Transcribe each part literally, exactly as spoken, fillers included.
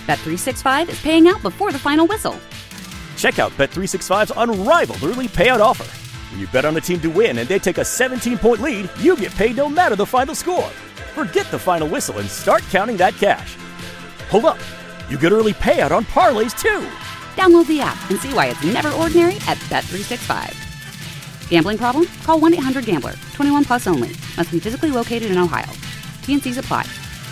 Bet three sixty-five is paying out before the final whistle. Check out Bet three sixty-five's unrivaled early payout offer. When you bet on a team to win and they take a seventeen-point lead, you get paid no matter the final score. Forget the final whistle and start counting that cash. Hold up. You get early payout on parlays, too. Download the app and see why it's never ordinary at Bet three sixty-five. Gambling problem? Call one eight hundred gambler. twenty-one plus only. Must be physically located in Ohio. T N Cs apply.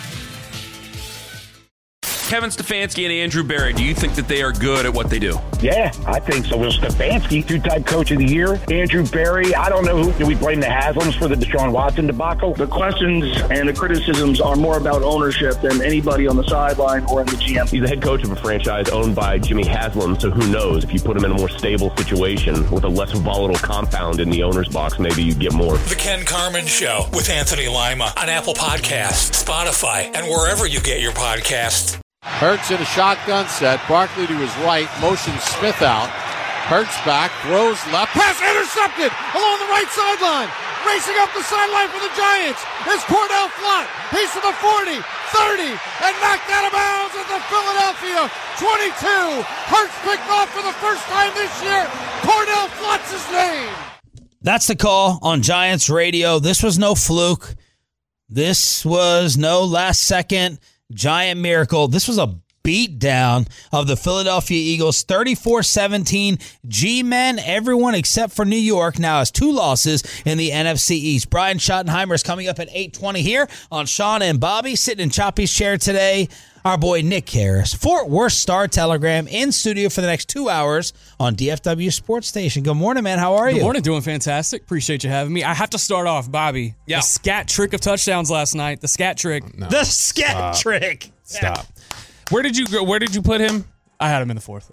Kevin Stefanski and Andrew Berry, do you think that they are good at what they do? Yeah, I think so. Well, Stefanski, two-time coach of the year. Andrew Berry, I don't know who. Do we blame the Haslams for the Deshaun Watson debacle? The questions and the criticisms are more about ownership than anybody on the sideline or in the G M. He's the head coach of a franchise owned by Jimmy Haslam, so who knows? If you put him in a more stable situation with a less volatile compound in the owner's box, maybe you get more. The Ken Carman Show with Anthony Lima on Apple Podcasts, Spotify, and wherever you get your podcasts. Hurts in a shotgun set. Barkley to his right, motions Smith out. Hurts back, throws left, pass intercepted along the right sideline. Racing up the sideline for the Giants is Cordell Flott. He's to the forty, thirty, and knocked out of bounds at the Philadelphia twenty-two. Hurts picked off for the first time this year. Cordell Flott's his name. That's the call on Giants radio. This was no fluke. This was no last second Giant miracle. This was a beatdown of the Philadelphia Eagles, thirty-four seventeen. G-Men, everyone except for New York, now has two losses in the N F C East. Brian Schottenheimer is coming up at eight twenty here on Sean and Bobby. Sitting in Choppy's chair today, our boy Nick Harris, Fort Worth Star-Telegram, in studio for the next two hours on D F W Sports Station. Good morning, man. How are you? Good morning. Doing fantastic. Appreciate you having me. I have to start off, Bobby. Yeah. The scat trick of touchdowns last night. The scat trick. No. The scat Stop. trick. Stop. Where did you go? Where did you put him? I had him in the fourth.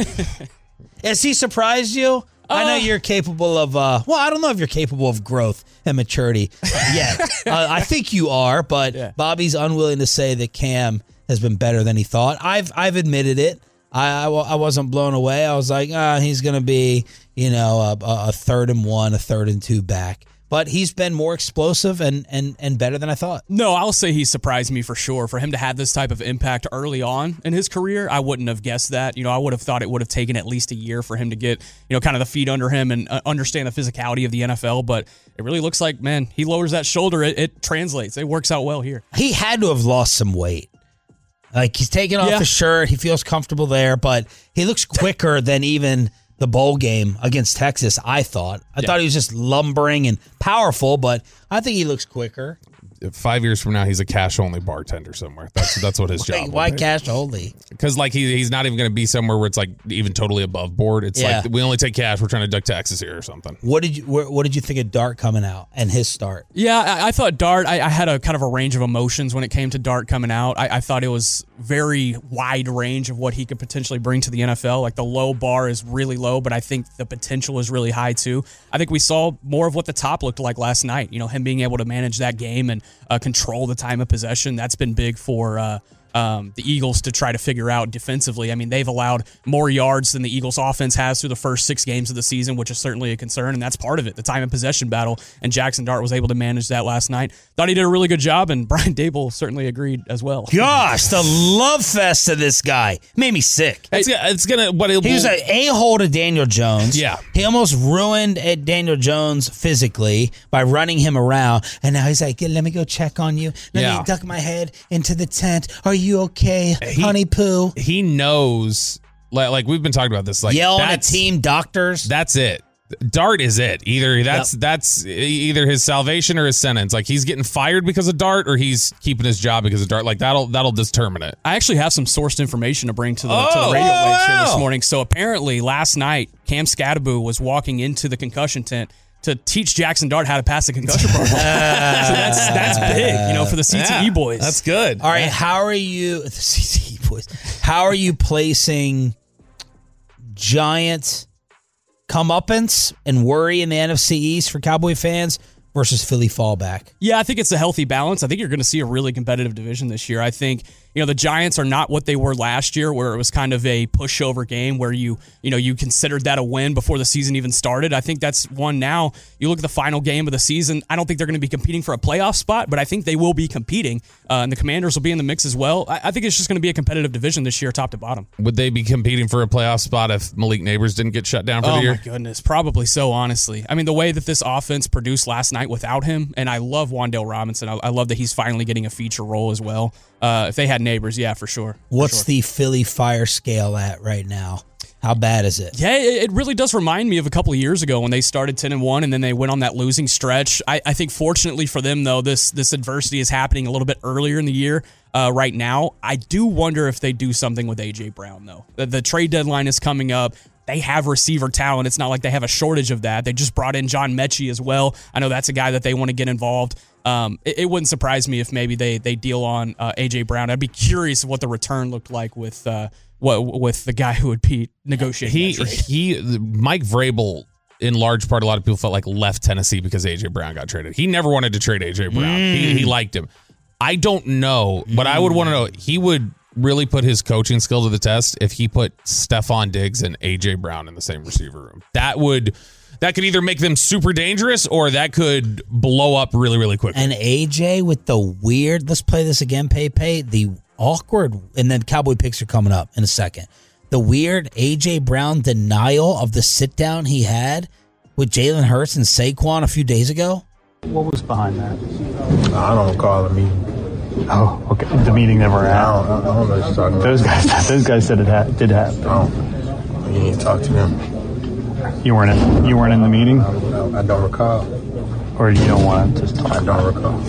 Has he surprised you? Uh, I know you're capable of, uh, well, I don't know if you're capable of growth and maturity yet. uh, I think you are, but yeah. Bobby's unwilling to say that Cam has been better than he thought. I've I've admitted it. I, I, I wasn't blown away. I was like, ah, he's going to be, you know, a, a third and one, a third and two back. But he's been more explosive and, and, and better than I thought. No, I'll say he surprised me for sure. For him to have this type of impact early on in his career, I wouldn't have guessed that. You know, I would have thought it would have taken at least a year for him to get, you know, kind of the feet under him and uh, understand the physicality of the N F L. But it really looks like, man, he lowers that shoulder. It, it translates. It works out well here. He had to have lost some weight. Like, he's taking off Yeah. his shirt. He feels comfortable there, but he looks quicker than even the bowl game against Texas, I thought. I yeah. thought he was just lumbering and powerful, but I think he looks quicker. Five years from now, he's a cash-only bartender somewhere. That's that's what his job. Why cash-only? Because like he he's not even going to be somewhere where it's like even totally above board. It's Yeah. like we only take cash. We're trying to duck taxes here or something. What did you wh- What did you think of Dart coming out and his start? Yeah, I, I thought Dart, I, I had a kind of a range of emotions when it came to Dart coming out. I, I thought it was very wide range of what he could potentially bring to the N F L. Like, the low bar is really low, but I think the potential is really high too. I think we saw more of what the top looked like last night. You know, him being able to manage that game and uh, control the time of possession. That's been big for uh, um, the Eagles to try to figure out defensively. I mean, they've allowed more yards than the Eagles offense has through the first six games of the season, which is certainly a concern, and that's part of it, the time of possession battle, and Jackson Dart was able to manage that last night. Thought he did a really good job, and Brian Dable certainly agreed as well. Gosh, the love fest of this guy made me sick. It's, it's gonna. What it he was an a-hole to Daniel Jones. Yeah, he almost ruined Daniel Jones physically by running him around, and now he's like, "Let me go check on you. Let Yeah. me duck my head into the tent. Are you okay, He- honey poo?" he knows. Like, like we've been talking about this. Like Yelling at that's- team doctors. That's it. Dart is it. Either that's Yep. that's either his salvation or his sentence. Like, he's getting fired because of Dart, or he's keeping his job because of Dart. Like, that'll that'll determine it. I actually have some sourced information to bring to the, to Oh, the radio oh, waves here this wow. morning. So apparently last night, Cam Scatterbo was walking into the concussion tent to teach Jackson Dart how to pass a concussion protocol. So that's that's big, you know, for the C T E Yeah, boys. That's good. All right, how are you, the C T E boys? How are you placing Giant comeuppance and worry in the N F C East for Cowboy fans versus Philly fallback? Yeah, I think it's a healthy balance. I think you're going to see a really competitive division this year. I think you know, the Giants are not what they were last year, where it was kind of a pushover game where you, you know, you considered that a win before the season even started. I think that's one now. You look at the final game of the season, I don't think they're going to be competing for a playoff spot, but I think they will be competing, uh, and the Commanders will be in the mix as well. I, I think it's just going to be a competitive division this year, top to bottom. Would they be competing for a playoff spot if Malik Neighbors didn't get shut down for oh the year? Oh, my goodness. Probably so, honestly. I mean, the way that this offense produced last night without him, and I love Wan'Dale Robinson. I, I love that he's finally getting a feature role as well. Uh, if they had Neighbors, yeah, for sure. For What's sure. the Philly fire scale at right now? How bad is it? Yeah, it, it really does remind me of a couple of years ago when they started ten and one and then they went on that losing stretch. I, I think fortunately for them, though, this this adversity is happening a little bit earlier in the year. Uh, right now, I do wonder if they do something with A J Brown, though. The, the trade deadline is coming up. They have receiver talent. It's not like they have a shortage of that. They just brought in John Mechie as well. I know that's a guy that they want to get involved. Um, it, it wouldn't surprise me if maybe they they deal on uh, A J Brown. I'd be curious what the return looked like with uh, what with the guy who would be negotiating. He that trade. he Mike Vrabel, in large part, a lot of people felt like left Tennessee because A J Brown got traded. He never wanted to trade A J Brown. Mm. He, he liked him. I don't know, but I would want to know. He would really put his coaching skill to the test if he put Stephon Diggs and A J Brown in the same receiver room. That would that could either make them super dangerous or that could blow up really, really quickly. And A J with the weird, let's play this again, Pepe, the awkward, and then Cowboy picks are coming up in a second. The weird A J Brown denial of the sit down he had with Jalen Hurts and Saquon a few days ago. What was behind that? I don't recall the meeting. Oh, okay. The meeting never happened. I don't, I don't know what you're talking about. Those guys, those guys said it ha- did happen. Oh, you need to talk to them. You weren't in. You weren't in the meeting. I don't, I don't recall. Or you don't want to just talk. I don't recall.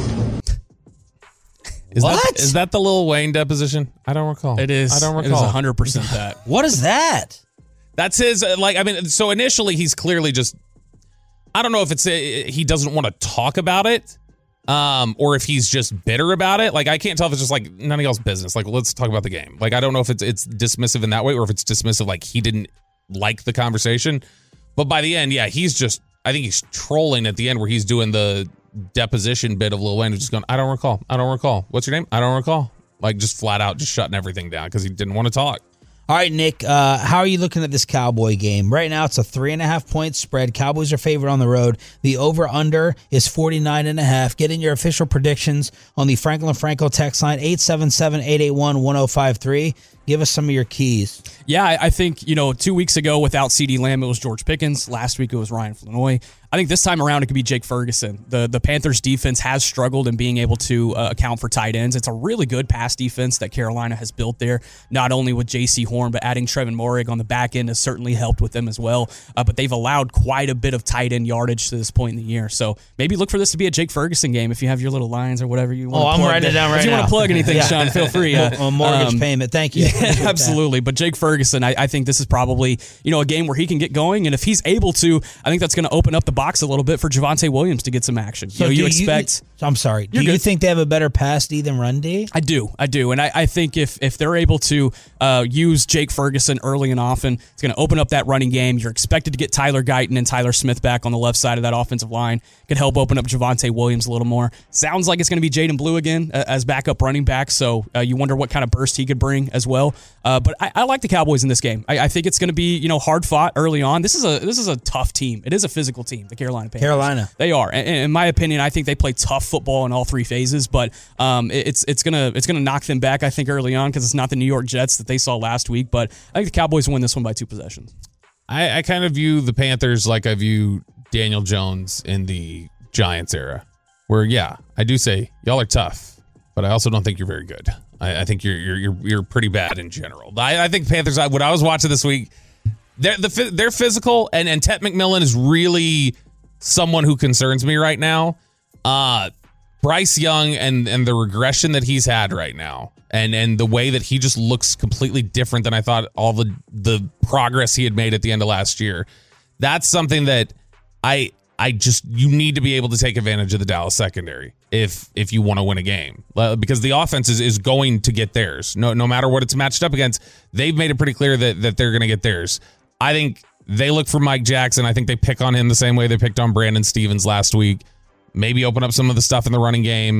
Is what that, is that the Lil Wayne deposition? I don't recall. It is. I don't recall. It is one hundred percent that. What is that? That's his. Uh, like, I mean, so initially he's clearly just. I don't know if it's a, he doesn't want to talk about it, um, or if he's just bitter about it. Like, I can't tell if it's just like none of y'all's business. Like, let's talk about the game. Like, I don't know if it's it's dismissive in that way or if it's dismissive like he didn't like the conversation. But by the end, yeah, he's just. I think he's trolling at the end where he's doing the deposition bit of Lil Wayne, just going, I don't recall. I don't recall. What's your name? I don't recall. Like, just flat out, just shutting everything down because he didn't want to talk. All right, Nick, uh, how are you looking at this Cowboy game? Right now, it's a three and a half point spread. Cowboys are favored on the road. The over-under is forty-nine and a half. Get in your official predictions on the Franklin Franco text line, eight seven seven, eight eight one, one oh five three. Give us some of your keys. Yeah, I think, you know, two weeks ago without CeeDee Lamb, it was George Pickens. Last week, it was Ryan Flanoy. I think this time around, it could be Jake Ferguson. The the Panthers defense has struggled in being able to uh, account for tight ends. It's a really good pass defense that Carolina has built there, not only with J C Horn, but adding Trevin Moehrig on the back end has certainly helped with them as well. Uh, but they've allowed quite a bit of tight end yardage to this point in the year. So maybe look for this to be a Jake Ferguson game if you have your little lines or whatever you want oh, to plug. I'm writing it down right now. If you now. want to plug anything, yeah. Sean, feel free. Uh, a mortgage um, payment. Thank you. Yeah, absolutely. But Jake Ferguson, I, I think this is probably, you know, a game where he can get going. And if he's able to, I think that's going to open up the box a little bit for Javonte Williams to get some action. So you know, you do expect. You, I'm sorry. Do you good. think they have a better pass D than run D? I do. I do. And I, I think if if they're able to uh, use Jake Ferguson early and often, it's going to open up that running game. You're expected to get Tyler Guyton and Tyler Smith back on the left side of that offensive line. Could help open up Javonte Williams a little more. Sounds like it's going to be Jaden Blue again uh, as backup running back. So uh, you wonder what kind of burst he could bring as well. Uh, but I, I like the Cowboys in this game. I, I think it's going to be, you know, hard fought early on. This is a this is a tough team. It is a physical team, the Carolina Panthers. Carolina. They are. And in my opinion, I think they play tough football in all three phases, but um, it's it's gonna it's gonna knock them back, I think, early on because it's not the New York Jets that they saw last week. But I think the Cowboys win this one by two possessions. I, I kind of view the Panthers like I view Daniel Jones in the Giants era, where yeah, I do say y'all are tough, but I also don't think you're very good. I, I think you're you're you're you're pretty bad in general. I, I think Panthers. I, what I was watching this week, they're the they're physical, and and Ted McMillan is really someone who concerns me right now. Uh, Bryce Young and and the regression that he's had right now, and and the way that he just looks completely different than I thought all the the progress he had made at the end of last year. That's something that I I just you need to be able to take advantage of the Dallas secondary if if you want to win a game, uh, because the offense is, is going to get theirs. No no matter what it's matched up against, they've made it pretty clear that that they're going to get theirs. I think they look for Mike Jackson. I think they pick on him the same way they picked on Brandon Stevens last week. Maybe open up some of the stuff in the running game.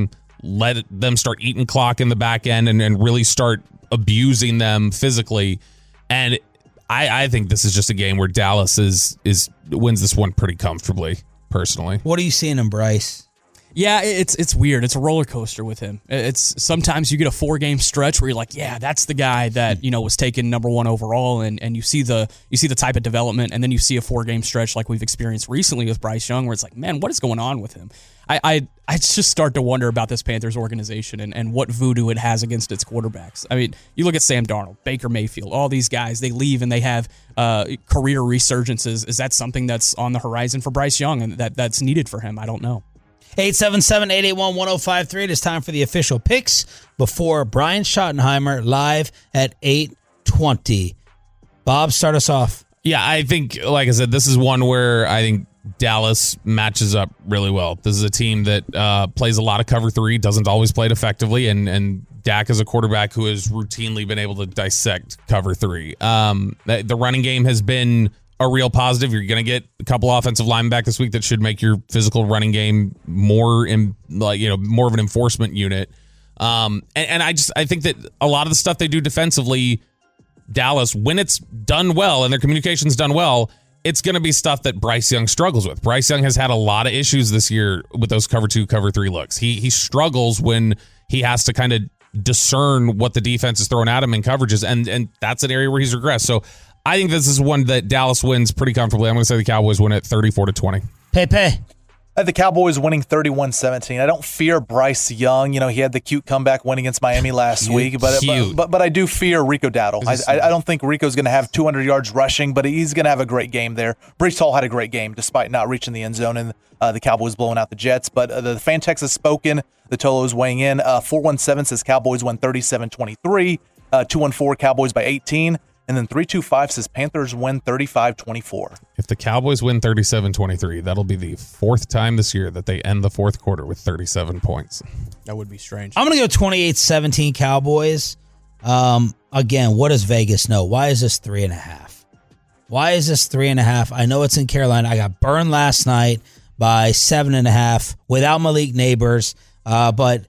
let them start eating clock in the back end and, and really start abusing them physically. And I, I think this is just a game where Dallas is is wins this one pretty comfortably, personally. What are you seeing in Bryce? Yeah, it's it's weird. It's a roller coaster with him. It's sometimes you get a four game stretch where you're like, yeah, that's the guy that you know was taken number one overall, and, and you see the you see the type of development, and then you see a four game stretch like we've experienced recently with Bryce Young, where it's like, man, what is going on with him? I I, I just start to wonder about this Panthers organization and, and what voodoo it has against its quarterbacks. I mean, you look at Sam Darnold, Baker Mayfield, all these guys, they leave and they have uh, career resurgences. Is that something that's on the horizon for Bryce Young and that that's needed for him? I don't know. eight seven seven, eight eight one, one oh five three. It is time for the official picks before Brian Schottenheimer live at eight twenty. Bob, start us off. Yeah, I think, like I said, this is one where I think Dallas matches up really well. This is a team that uh, plays a lot of cover three, doesn't always play it effectively, and, and Dak is a quarterback who has routinely been able to dissect cover three. Um, the, the running game has been a real positive. You're going to get a couple offensive linemen back this week that should make your physical running game more in, like, you know, more of an enforcement unit. Um, and, and I just I think that a lot of the stuff they do defensively, Dallas, when it's done well and their communication's done well, it's going to be stuff that Bryce Young struggles with. Bryce Young has had a lot of issues this year with those cover two, cover three looks. He he struggles when he has to kind of discern what the defense is throwing at him in coverages, and and that's an area where he's regressed. So I think this is one that Dallas wins pretty comfortably. I'm going to say the Cowboys win it thirty-four to twenty. Pepe. I have the Cowboys winning thirty-one seventeen. I don't fear Bryce Young. You know, he had the cute comeback win against Miami last Cute, week, but, but but but I do fear Rico Dowdle. I, I I don't think Rico's going to have two hundred yards rushing, but he's going to have a great game there. Breece Hall had a great game despite not reaching the end zone and uh, the Cowboys blowing out the Jets. But uh, the fan text has spoken. The Tolo's weighing in. Uh, four one seven says Cowboys win thirty-seven twenty-three. Uh, two one four Cowboys by eighteen. And then three two five says Panthers win thirty-five twenty-four. If the Cowboys win thirty-seven twenty-three, that'll be the fourth time this year that they end the fourth quarter with thirty-seven points. That would be strange. I'm going to go twenty-eight seventeen Cowboys. Um, again, what does Vegas know? Why is this three and a half? Why is this three and a half? I know it's in Carolina. I got burned last night by seven and a half without Malik Neighbors, uh, but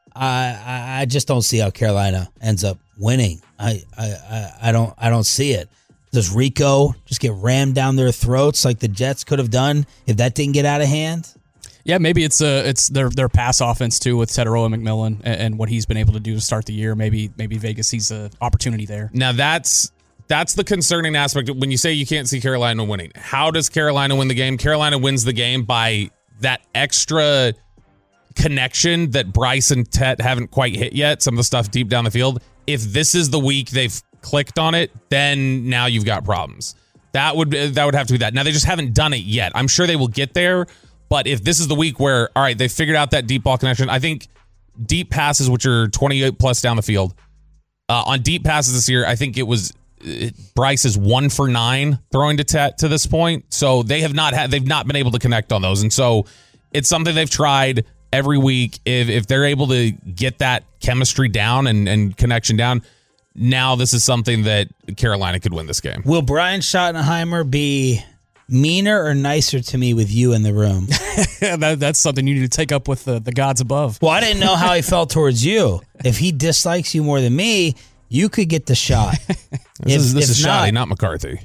I, I just don't see how Carolina ends up winning. I, I, I don't I don't see it. Does Rico just get rammed down their throats like the Jets could have done if that didn't get out of hand? Yeah, maybe it's uh, it's their their pass offense too with Teteroa McMillan and, and what he's been able to do to start the year. Maybe maybe Vegas sees an opportunity there. Now that's that's the concerning aspect when you say you can't see Carolina winning. How does Carolina win the game? Carolina wins the game by that extra connection that Bryce and Tet haven't quite hit yet. Some of the stuff deep down the field. If this is the week they've clicked on it, then now you've got problems. That would that would have to be that. Now they just haven't done it yet. I'm sure they will get there, but if this is the week where, all right, they figured out that deep ball connection, I think deep passes, which are twenty-eight plus down the field, uh, on deep passes this year, I think it was uh, Bryce is one for nine throwing to Tet to this point. So they have not had they've not been able to connect on those, and so it's something they've tried every week. If if they're able to get that chemistry down and, and connection down, now this is something that Carolina could win this game. Will Brian Schottenheimer be meaner or nicer to me with you in the room? that, that's something you need to take up with the, the gods above. Well, I didn't know how he felt towards you. If he dislikes you more than me, you could get the shot. This if, is, this is not, Shotty, not McCarthy.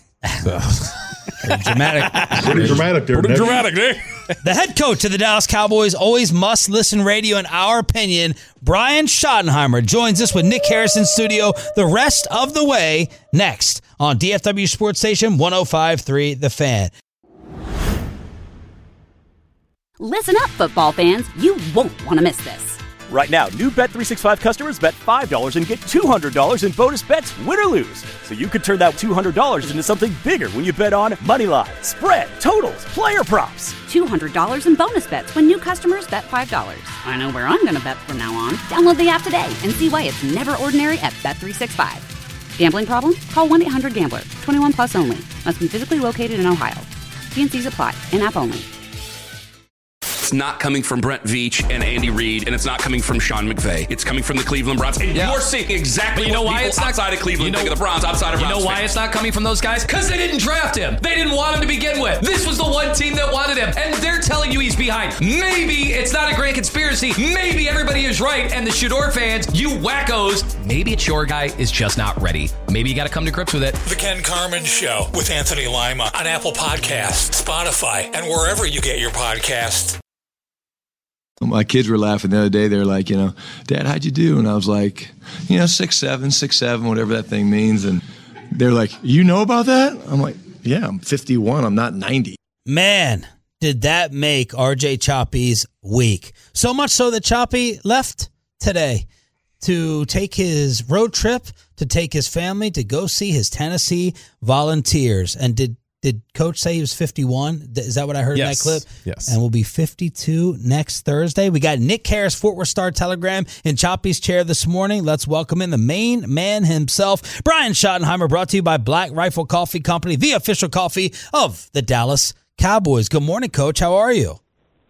So. Pretty dramatic. Pretty dramatic there, Pretty Nick. dramatic, Nick. The head coach of the Dallas Cowboys, always must listen radio, in our opinion, Brian Schottenheimer, joins us with Nick Harrison studio the rest of the way next on D F W Sports Station one oh five point three The Fan. Listen up, football fans. You won't want to miss this. Right now, new Bet three sixty-five customers bet five dollars and get two hundred dollars in bonus bets, win or lose. So you could turn that two hundred dollars into something bigger when you bet on money line, spread, totals, player props. two hundred dollars in bonus bets when new customers bet five dollars. I know where I'm going to bet from now on. Download the app today and see why it's never ordinary at Bet three sixty-five. Gambling problem? Call one eight hundred gambler. twenty-one plus only. Must be physically located in Ohio. T and C's apply. In-app only. it's not coming from Brent Veach and Andy Reid, and it's not coming from Sean McVay. It's coming from the Cleveland Browns. And Yeah. you're seeing exactly But you know what why people it's not outside of Cleveland you know, think of the Browns, outside of You Browns know why fans. it's not coming from those guys? Because they didn't draft him. They didn't want him to begin with. This was the one team that wanted him, and they're telling you he's behind. Maybe it's not a grand conspiracy. Maybe everybody is right, and the Shador fans, you wackos, maybe it's your guy is just not ready. Maybe you got to come to grips with it. The Ken Carmen Show with Anthony Lima on Apple Podcasts, Spotify, and wherever you get your podcasts. My kids were laughing the other day. They're like, you know, Dad, how'd you do? And I was like, you know, six seven, six seven, whatever that thing means. And they're like, you know about that? I'm like, yeah, I'm fifty-one. I'm not ninety. Man, did that make R J Choppy's week. So much so that Choppy left today to take his road trip, to take his family to go see his Tennessee Volunteers. And did did Coach say he was fifty-one? Is that what I heard Yes. in that clip? Yes. And will be fifty-two next Thursday. We got Nick Harris, Fort Worth Star-Telegram, in Choppy's chair this morning. Let's welcome in the main man himself, Brian Schottenheimer, brought to you by Black Rifle Coffee Company, the official coffee of the Dallas Cowboys. Good morning, Coach. How are you?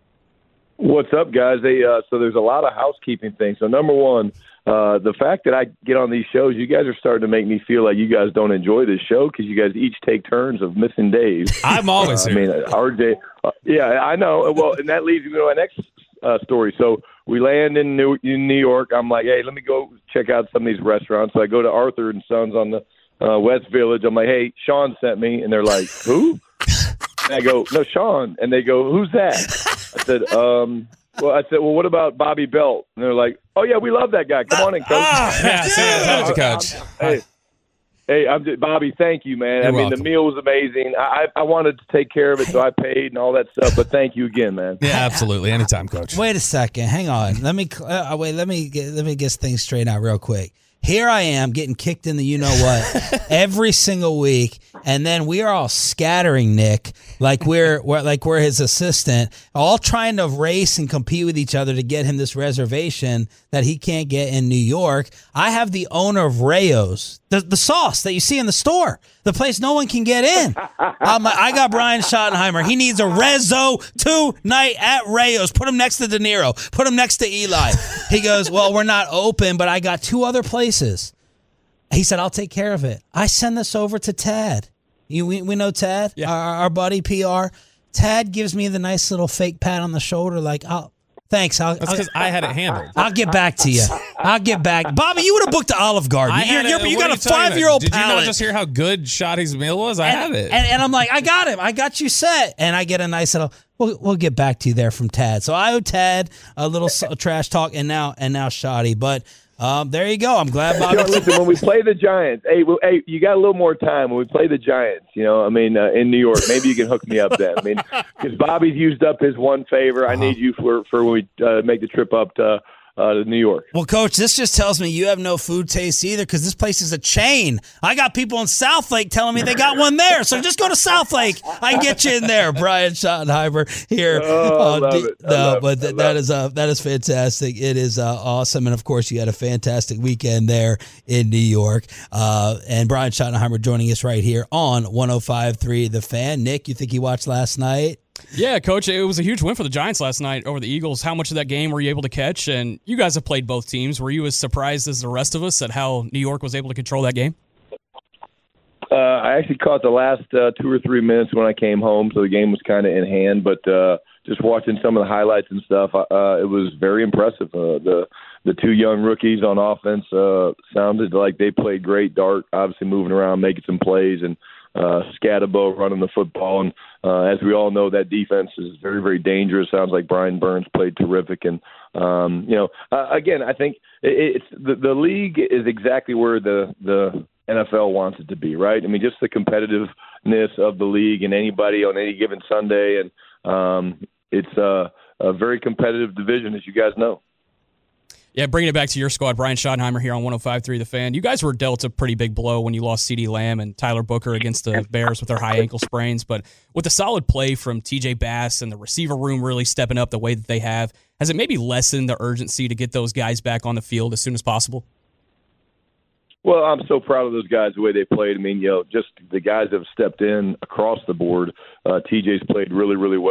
What's up, guys? They, uh, so there's a lot of housekeeping things. So number one, uh, the fact that I get on these shows, you guys are starting to make me feel like you guys don't enjoy this show because you guys each take turns of missing days. I'm always uh, here. I mean, R J, uh, yeah, I know. Well, and that leads me to my next uh, story. So we land in New, in New York. I'm like, hey, let me go check out some of these restaurants. So I go to Arthur and Sons on the uh, West Village. I'm like, hey, Sean sent me. And they're like, who? And I go, no, Sean. And they go, who's that? I said, um, well, I said, well, what about Bobby Belt? And they're like, oh, yeah, we love that guy. Come on in, Coach. Ah, yeah, see, I told you, Coach. Hey, hey, I'm just, Bobby, thank you, man. You're I mean, welcome. the meal was amazing. I, I wanted to take care of it, so I paid and all that stuff. But thank you again, man. Yeah, absolutely. Anytime, Coach. Wait a second. Hang on. Let me uh, wait. Let me get, let me get things straight out real quick. Here I am getting kicked in the you know what every single week, and then we are all scattering Nick like we're, we're like we're his assistant, all trying to race and compete with each other to get him this reservation that he can't get in New York. I have the owner of Rayo's, the the sauce that you see in the store, the place no one can get in. I'm, I got Brian Schottenheimer. He needs a Rezzo tonight at Rayo's. Put him next to De Niro. Put him next to Eli. He goes, well, we're not open, but I got two other places. He said, I'll take care of it. I send this over to Tad. You, we, we know Tad, Yeah. our, our buddy P R. Tad gives me the nice little fake pat on the shoulder like, oh, thanks. I'll, That's I'll, because I had it handled. I'll get back to you. I'll get back. Bobby, you would have booked the Olive Garden. I You're, had you're, it- you what got are a you talking about? five-year-old Did you palate. not just hear how good Shotty's meal was? I and, had it. And, and I'm like, I got him. I got you set. And I get a nice little, we'll, we'll get back to you there from Tad. So I owe Tad a little s- trash talk and now and now Shotty. But um, there you go. I'm glad Bobby. Yo, listen, when we play the Giants, hey, well, hey, you got a little more time when we play the Giants. You know, I mean, uh, in New York, maybe you can hook me up then. I mean, because Bobby's used up his one favor. I need you for for when we uh, make the trip up to uh, to New York. Well, Coach, this just tells me you have no food taste either because this place is a chain. I got people in South Lake telling me they got one there. So just go to South Lake. I can get you in there. Brian Schottenheimer here. Oh, I on love D- it. I No, love but it. I th- love that it. is uh, that is fantastic. It is uh, awesome. And, of course, you had a fantastic weekend there in New York. Uh, and Brian Schottenheimer joining us right here on one oh five point three The Fan. Nick, you think you watched last night? Yeah, Coach, it was a huge win for the Giants last night over the Eagles. How much of that game were you able to catch? And you guys have played both teams. Were you as surprised as the rest of us at how New York was able to control that game? Uh, I actually caught the last uh, two or three minutes when I came home, so the game was kind of in hand. But uh, just watching some of the highlights and stuff, uh, it was very impressive. Uh, the the two young rookies on offense uh, sounded like they played great. Dart obviously moving around, making some plays, and uh, Scatterbo running the football. And uh, as we all know, that defense is very, very dangerous. Sounds like Brian Burns played terrific. And, um, you know, uh, again, I think it, it's the, the league is exactly where the, the N F L wants it to be, right? I mean, just the competitiveness of the league and anybody on any given Sunday. And um, it's a, a very competitive division, as you guys know. Yeah, bringing it back to your squad, Brian Schottenheimer here on one oh five point three The Fan. You guys were dealt a pretty big blow when you lost CeeDee Lamb and Tyler Booker against the Bears with their high ankle sprains. But with the solid play from T J Bass and the receiver room really stepping up the way that they have, has it maybe lessened the urgency to get those guys back on the field as soon as possible? Well, I'm so proud of those guys, the way they played. I mean, you know, just the guys have stepped in across the board. Uh, T J's played really, really well.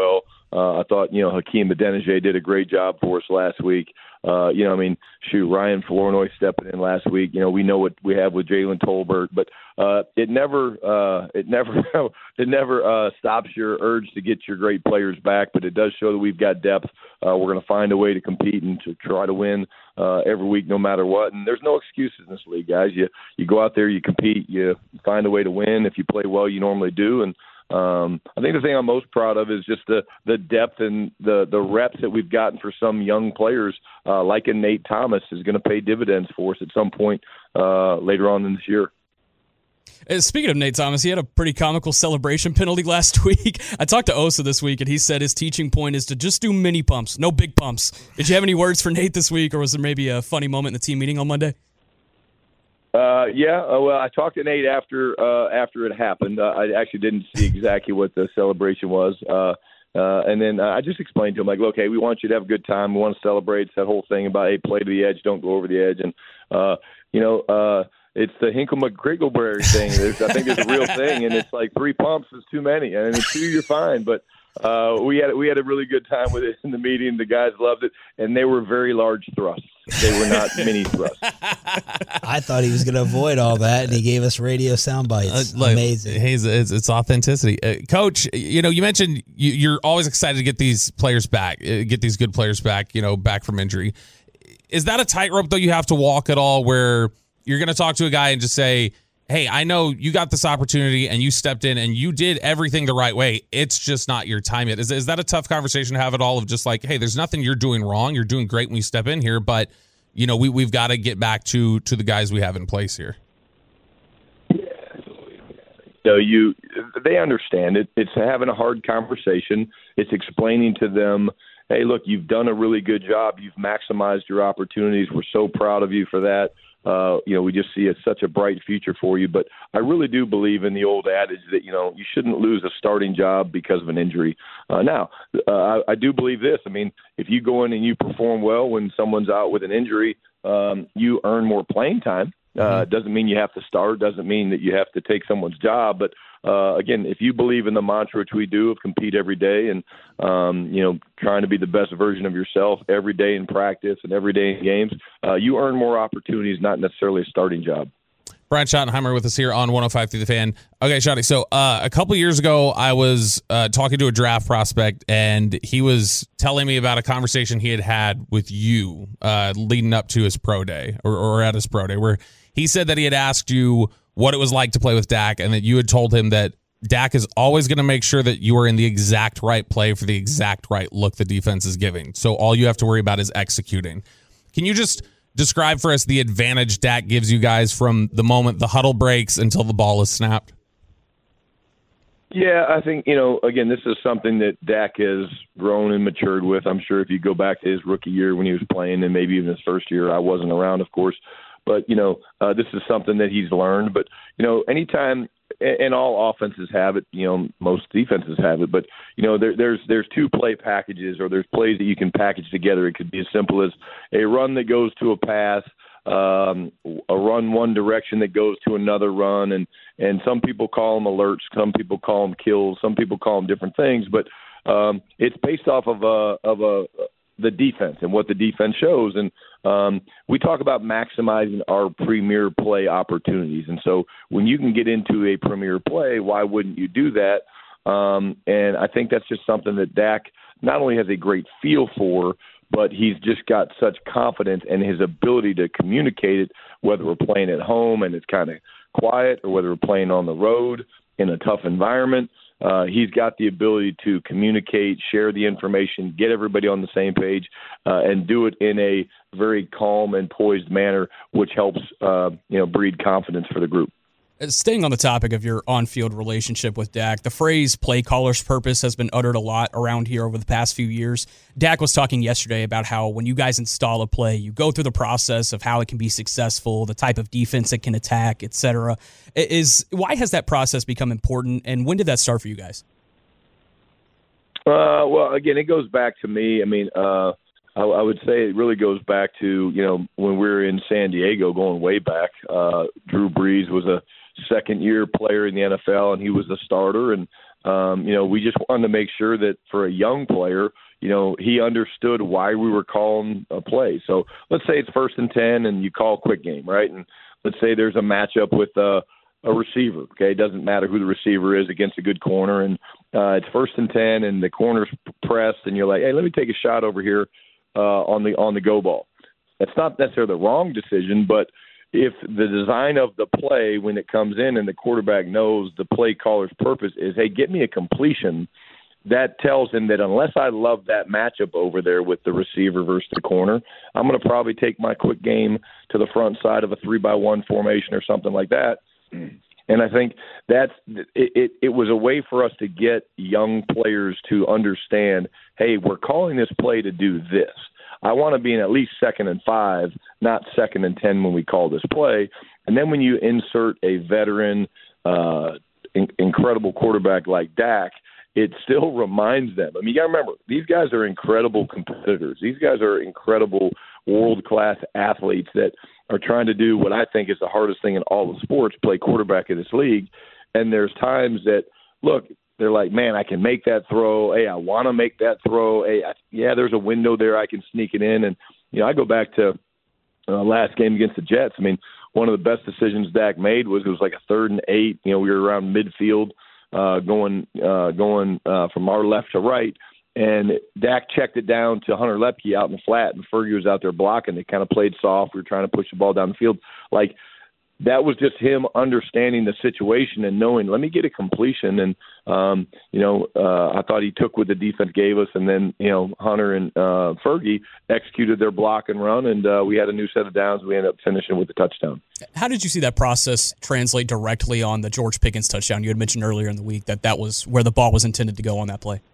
Uh, I thought, you know, Hakeem Adeniji did a great job for us last week. Uh, you know, I mean, shoot, Ryan Flournoy stepping in last week. You know, we know what we have with Jalen Tolbert, but uh, it never, uh, it never, it never uh, stops your urge to get your great players back. But it does show that we've got depth. Uh, we're going to find a way to compete and to try to win uh, every week, no matter what. And there's no excuses in this league, guys. You you go out there, you compete, you find a way to win. If you play well, you normally do. And Um, I think the thing I'm most proud of is just the, the depth and the, the reps that we've gotten for some young players, uh, like a Nate Thomas, is going to pay dividends for us at some point uh, later on in this year. Uh, Speaking of Nate Thomas, he had a pretty comical celebration penalty last week. I talked to Osa this week, and he said his teaching point is to just do mini pumps, no big pumps. Did you have any words for Nate this week, or was there maybe a funny moment in the team meeting on Monday? Uh, yeah, uh, well, I talked to Nate after uh, after it happened. Uh, I actually didn't see exactly what the celebration was. Uh, uh, and then uh, I just explained to him, like, look, hey, we want you to have a good time. We want to celebrate. It's that whole thing about, hey, play to the edge, don't go over the edge. And, uh, you know, uh, it's the Hinkle McGriggleberry thing. There's, I think there's a real thing, and it's like three pumps is too many. And then two, you're fine. But uh, we had we had a really good time with it in the meeting. The guys loved it, and they were very large thrusts. They were not mini thrusts. I thought he was going to avoid all that, and he gave us radio sound bites. Uh, like, Amazing. Hey, it's, it's authenticity. Uh, Coach, you know, you mentioned you, you're always excited to get these players back, uh, get these good players back, you know, back from injury. Is that a tightrope, though, you have to walk at all, where you're going to talk to a guy and just say, hey, I know you got this opportunity and you stepped in and you did everything the right way. It's just not your time yet. Is, is that a tough conversation to have at all, of just like, hey, there's nothing you're doing wrong. You're doing great when you step in here, but, you know, we, we've got to get back to to the guys we have in place here. So you, they understand it. It's having a hard conversation. It's explaining to them, hey, look, you've done a really good job. You've maximized your opportunities. We're so proud of you for that. Uh, you know, we just see it's such a bright future for you. But I really do believe in the old adage that, you know, you shouldn't lose a starting job because of an injury. Uh, now, uh, I, I do believe this. I mean, if you go in and you perform well when someone's out with an injury, um, you earn more playing time. Uh, doesn't mean you have to start. Doesn't mean that you have to take someone's job. But uh, again, if you believe in the mantra which we do of compete every day and um, you know, trying to be the best version of yourself every day in practice and every day in games, uh, you earn more opportunities, not necessarily a starting job. Brian Schottenheimer with us here on one oh five through the Fan. Okay, Schotty, so uh, a couple years ago, I was uh, talking to a draft prospect, and he was telling me about a conversation he had had with you uh, leading up to his pro day, or, or at his pro day, where he said that he had asked you what it was like to play with Dak, and that you had told him that Dak is always going to make sure that you are in the exact right play for the exact right look the defense is giving. So all you have to worry about is executing. Can you just describe for us the advantage Dak gives you guys from the moment the huddle breaks until the ball is snapped? Yeah, I think, you know, again, this is something that Dak has grown and matured with. I'm sure if you go back to his rookie year when he was playing, and maybe even his first year, I wasn't around, of course. But, you know, uh, this is something that he's learned. But, you know, anytime, and all offenses have it, you know, most defenses have it, but, you know, there, there's there's two play packages, or there's plays that you can package together. It could be as simple as a run that goes to a pass, um, a run one direction that goes to another run, and, and some people call them alerts, some people call them kills, some people call them different things, but um, it's based off of a, of a the defense and what the defense shows. And um, we talk about maximizing our premier play opportunities. And so when you can get into a premier play, why wouldn't you do that? Um, and I think that's just something that Dak not only has a great feel for, but he's just got such confidence in his ability to communicate it, whether we're playing at home and it's kind of quiet, or whether we're playing on the road in a tough environment. Uh, he's got the ability to communicate, share the information, get everybody on the same page, uh, and do it in a very calm and poised manner, which helps uh, you know, breed confidence for the group. Staying on the topic of your on-field relationship with Dak, the phrase play caller's purpose has been uttered a lot around here over the past few years. Dak was talking yesterday about how when you guys install a play, you go through the process of how it can be successful, the type of defense it can attack, et cetera. Is, why has that process become important, and when did that start for you guys? Uh, well, again, it goes back to me. I mean, uh, I, I would say it really goes back to, you know, when we were in San Diego going way back. Uh, Drew Brees was a second year player in the N F L, and he was the starter. And, um, you know, we just wanted to make sure that for a young player, you know, he understood why we were calling a play. So let's say it's first and ten and you call a quick game, right? And let's say there's a matchup with uh, a receiver, okay? It doesn't matter who the receiver is against a good corner. And uh, it's first and ten and the corner's pressed and you're like, hey, let me take a shot over here uh, on the on the go ball. That's not necessarily the wrong decision, but if the design of the play when it comes in and the quarterback knows the play caller's purpose is, hey, get me a completion, that tells him that unless I love that matchup over there with the receiver versus the corner, I'm going to probably take my quick game to the front side of a three by one formation or something like that. And I think that's it, it, it was a way for us to get young players to understand, hey, we're calling this play to do this. I want to be in at least second and five, not second and ten when we call this play. And then when you insert a veteran, uh, in, incredible quarterback like Dak, it still reminds them. I mean, you got to remember, these guys are incredible competitors. These guys are incredible world-class athletes that are trying to do what I think is the hardest thing in all of sports, play quarterback in this league. And there's times that, look, they're like, man, I can make that throw. Hey, I want to make that throw. Hey, I, yeah, there's a window there. I can sneak it in. And, you know, I go back to uh, last game against the Jets. I mean, one of the best decisions Dak made was it was like a third and eight. You know, we were around midfield uh, going uh, going uh, from our left to right. And Dak checked it down to Hunter Lepke out in the flat, and Fergie was out there blocking. They kind of played soft. We were trying to push the ball down the field. Like, that was just him understanding the situation and knowing, let me get a completion. And, um, you know, uh, I thought he took what the defense gave us. And then, you know, Hunter and uh, Fergie executed their block and run, and uh, we had a new set of downs. We ended up finishing with a touchdown. How did you see that process translate directly on the George Pickens touchdown? You had mentioned earlier in the week that that was where the ball was intended to go on that play.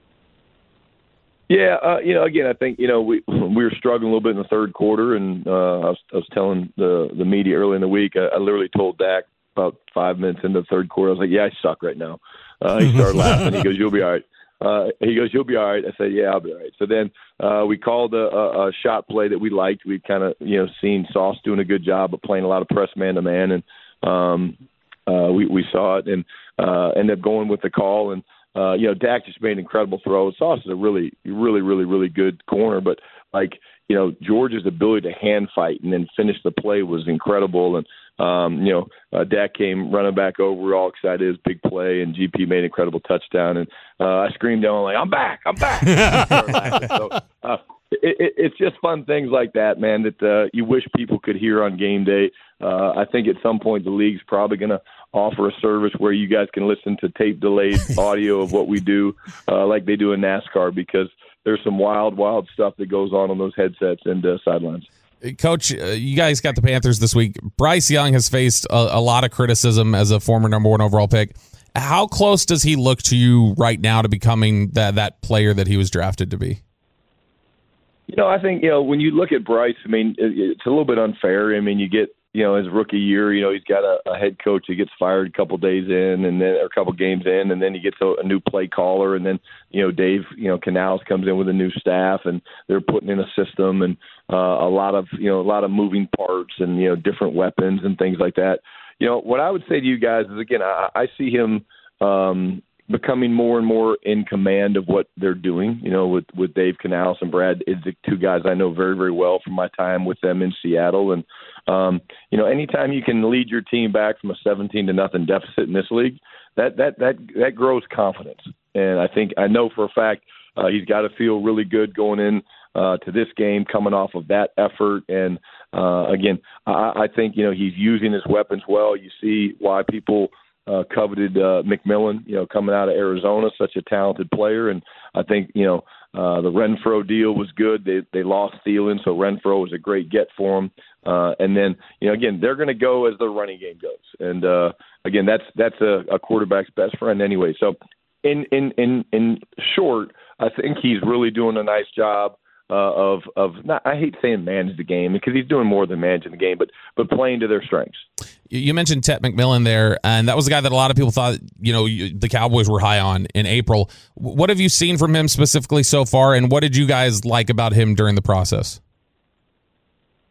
Yeah, uh, you know, again, I think, you know, we we were struggling a little bit in the third quarter, and uh, I, was, I was telling the the media early in the week, I, I literally told Dak about five minutes into the third quarter, I was like, yeah, I suck right now. Uh, he started laughing. He goes, you'll be all right. Uh, he goes, you'll be all right. I said, yeah, I'll be all right. So then uh, we called a, a, a shot play that we liked. We'd kind of, you know, seen Sauce doing a good job of playing a lot of press man-to-man, and um, uh, we, we saw it and uh, ended up going with the call, and Uh, you know, Dak just made an incredible throw. Sauce is a really, really, really, really good corner. But, like, you know, George's ability to hand fight and then finish the play was incredible. And, um, you know, uh, Dak came running back over. We were all excited. It was a big play, and G P made an incredible touchdown. And uh, I screamed down, like, I'm back, I'm back. so, uh, it, it, it's just fun things like that, man, that uh, you wish people could hear on game day. Uh, I think at some point the league's probably going to offer a service where you guys can listen to tape-delayed audio of what we do, uh, like they do in NASCAR, because there's some wild, wild stuff that goes on on those headsets and uh, sidelines. Coach, uh, you guys got the Panthers this week. Bryce Young has faced a, a lot of criticism as a former number one overall pick. How close does he look to you right now to becoming that, that player that he was drafted to be? You know, I think, you know, when you look at Bryce, I mean, it, it's a little bit unfair. I mean, you get, you know, his rookie year, you know, he's got a, a head coach who gets fired a couple days in and then or a couple games in, and then he gets a, a new play caller, and then, you know, Dave, you know, Canales comes in with a new staff, and they're putting in a system and uh, a lot of, you know, a lot of moving parts and, you know, different weapons and things like that. You know, what I would say to you guys is, again, I, I see him um, becoming more and more in command of what they're doing, you know, with, with Dave Canales and Brad Idzik, two guys I know very, very well from my time with them in Seattle. And, um, you know, anytime you can lead your team back from a seventeen to nothing deficit in this league, that, that, that, that grows confidence. And I think, I know for a fact uh, he's got to feel really good going in uh, to this game, coming off of that effort. And uh, again, I, I think, you know, he's using his weapons well. You see why people Uh, coveted uh, McMillan, you know, coming out of Arizona, such a talented player. And I think, you know, uh, the Renfro deal was good. They they lost Thielen, so Renfro was a great get for them. Uh, and then, you know, again, they're going to go as the running game goes. And, uh, again, that's that's a, a quarterback's best friend anyway. So in, in, in, in short, I think he's really doing a nice job uh, of, of not, I hate saying manage the game, because he's doing more than managing the game, but but playing to their strengths. You mentioned Tet McMillan there, and that was a guy that a lot of people thought, you know, the Cowboys were high on in April. What have you seen from him specifically so far, and what did you guys like about him during the process?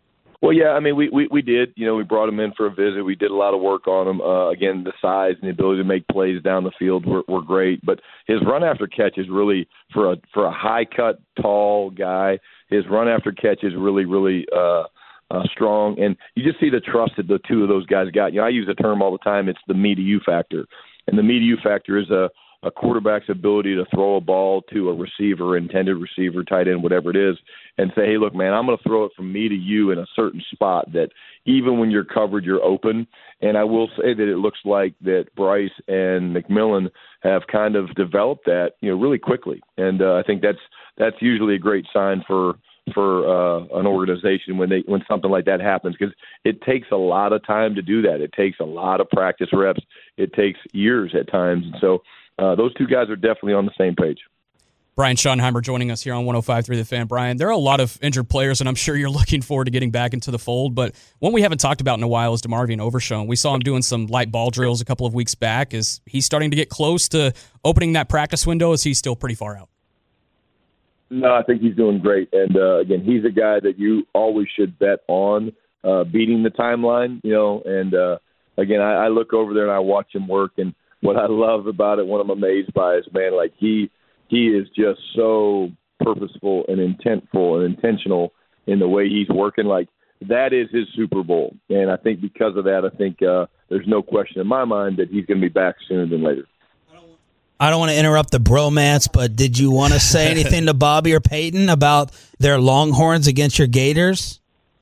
Well, yeah, I mean, we, we, we did. You know, we brought him in for a visit. We did a lot of work on him. Uh, again, the size and the ability to make plays down the field were, were great. But his run after catch is really, for a for a high cut, tall guy, his run after catch is really, really uh, uh, strong. And you just see the trust that the two of those guys got. You know, I use a term all the time. It's the me to you factor. And the me to you factor is a, a quarterback's ability to throw a ball to a receiver, intended receiver, tight end, whatever it is, and say, hey, look, man, I'm going to throw it from me to you in a certain spot that even when you're covered, you're open. And I will say that it looks like that Bryce and McMillan have kind of developed that, you know, really quickly. And uh, I think that's that's usually a great sign for for uh, an organization when they when something like that happens, because it takes a lot of time to do that. It takes a lot of practice reps. It takes years at times. And so uh, those two guys are definitely on the same page. Brian Schottenheimer joining us here on one oh five point three The Fan. Brian, there are a lot of injured players, and I'm sure you're looking forward to getting back into the fold, but one we haven't talked about in a while is DeMarvion Overshown. We saw him doing some light ball drills a couple of weeks back. Is he starting to get close to opening that practice window? Is he still pretty far out? No, I think he's doing great. And, uh, again, he's a guy that you always should bet on uh, beating the timeline, you know. And, uh, again, I, I look over there and I watch him work. And what I love about it, what I'm amazed by is, man, like he he is just so purposeful and intentful and intentional in the way he's working. Like, that is his Super Bowl. And I think because of that, I think uh, there's no question in my mind that he's going to be back sooner than later. I don't want to interrupt the bromance, but did you want to say anything to Bobby or Peyton about their Longhorns against your Gators?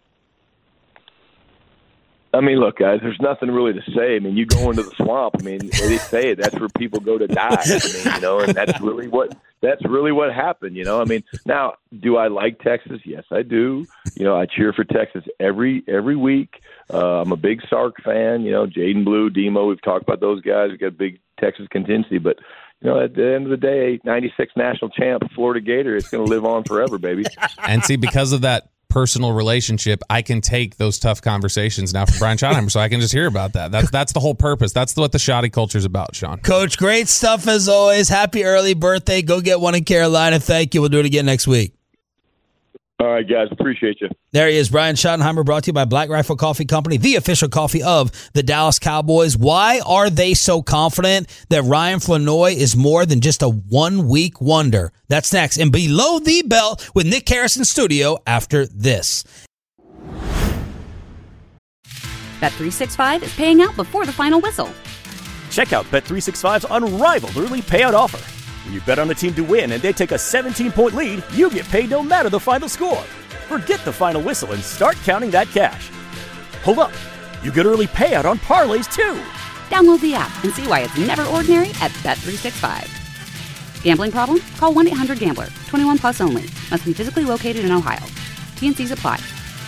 I mean, look, guys, there's nothing really to say. I mean, you go into the swamp. I mean, they say it. That's where people go to die. I mean, you know, and that's really what that's really what happened. You know, I mean, now, do I like Texas? Yes, I do. You know, I cheer for Texas every every week. Uh, I'm a big Sark fan. You know, Jaden Blue, Demo. We've talked about those guys. We've got a big Texas contingency, but you know, at the end of the day, ninety-six national champ, Florida Gator, it's going to live on forever, baby. And see, because of that personal relationship, I can take those tough conversations now for Brian Schottenheimer, so I can just hear about that. That's that's the whole purpose. That's what the Schotty culture is about, Sean. Coach, great stuff as always. Happy early birthday. Go get one in Carolina. Thank you. We'll do it again next week. All right, guys. Appreciate you. There he is, Brian Schottenheimer, brought to you by Black Rifle Coffee Company, the official coffee of the Dallas Cowboys. Why are they so confident that Ryan Flanoy is more than just a one-week wonder? That's next. And Below the Belt with Nick Harrison Studio after this. Bet three sixty-five is paying out before the final whistle. Check out Bet three sixty-five's unrivaled early payout offer. When you bet on a team to win and they take a seventeen-point lead, you get paid no matter the final score. Forget the final whistle and start counting that cash. Hold up. You get early payout on parlays, too. Download the app and see why it's never ordinary at Bet three sixty-five. Gambling problem? Call one eight hundred gambler. twenty-one plus only. Must be physically located in Ohio. T N Cs apply.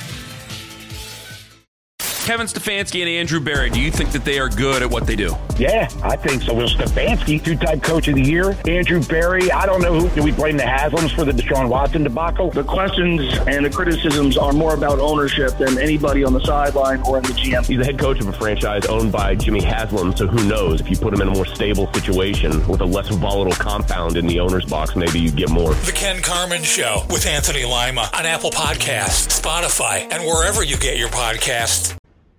Kevin Stefanski and Andrew Berry, do you think that they are good at what they do? Yeah, I think so. Will Stefanski, two-time coach of the year. Andrew Berry, I don't know who. Do we blame the Haslams for the Deshaun Watson debacle? The questions and the criticisms are more about ownership than anybody on the sideline or in the G M. He's the head coach of a franchise owned by Jimmy Haslam, so who knows? If you put him in a more stable situation with a less volatile compound in the owner's box, maybe you get more. The Ken Carman Show with Anthony Lima on Apple Podcasts, Spotify, and wherever you get your podcasts.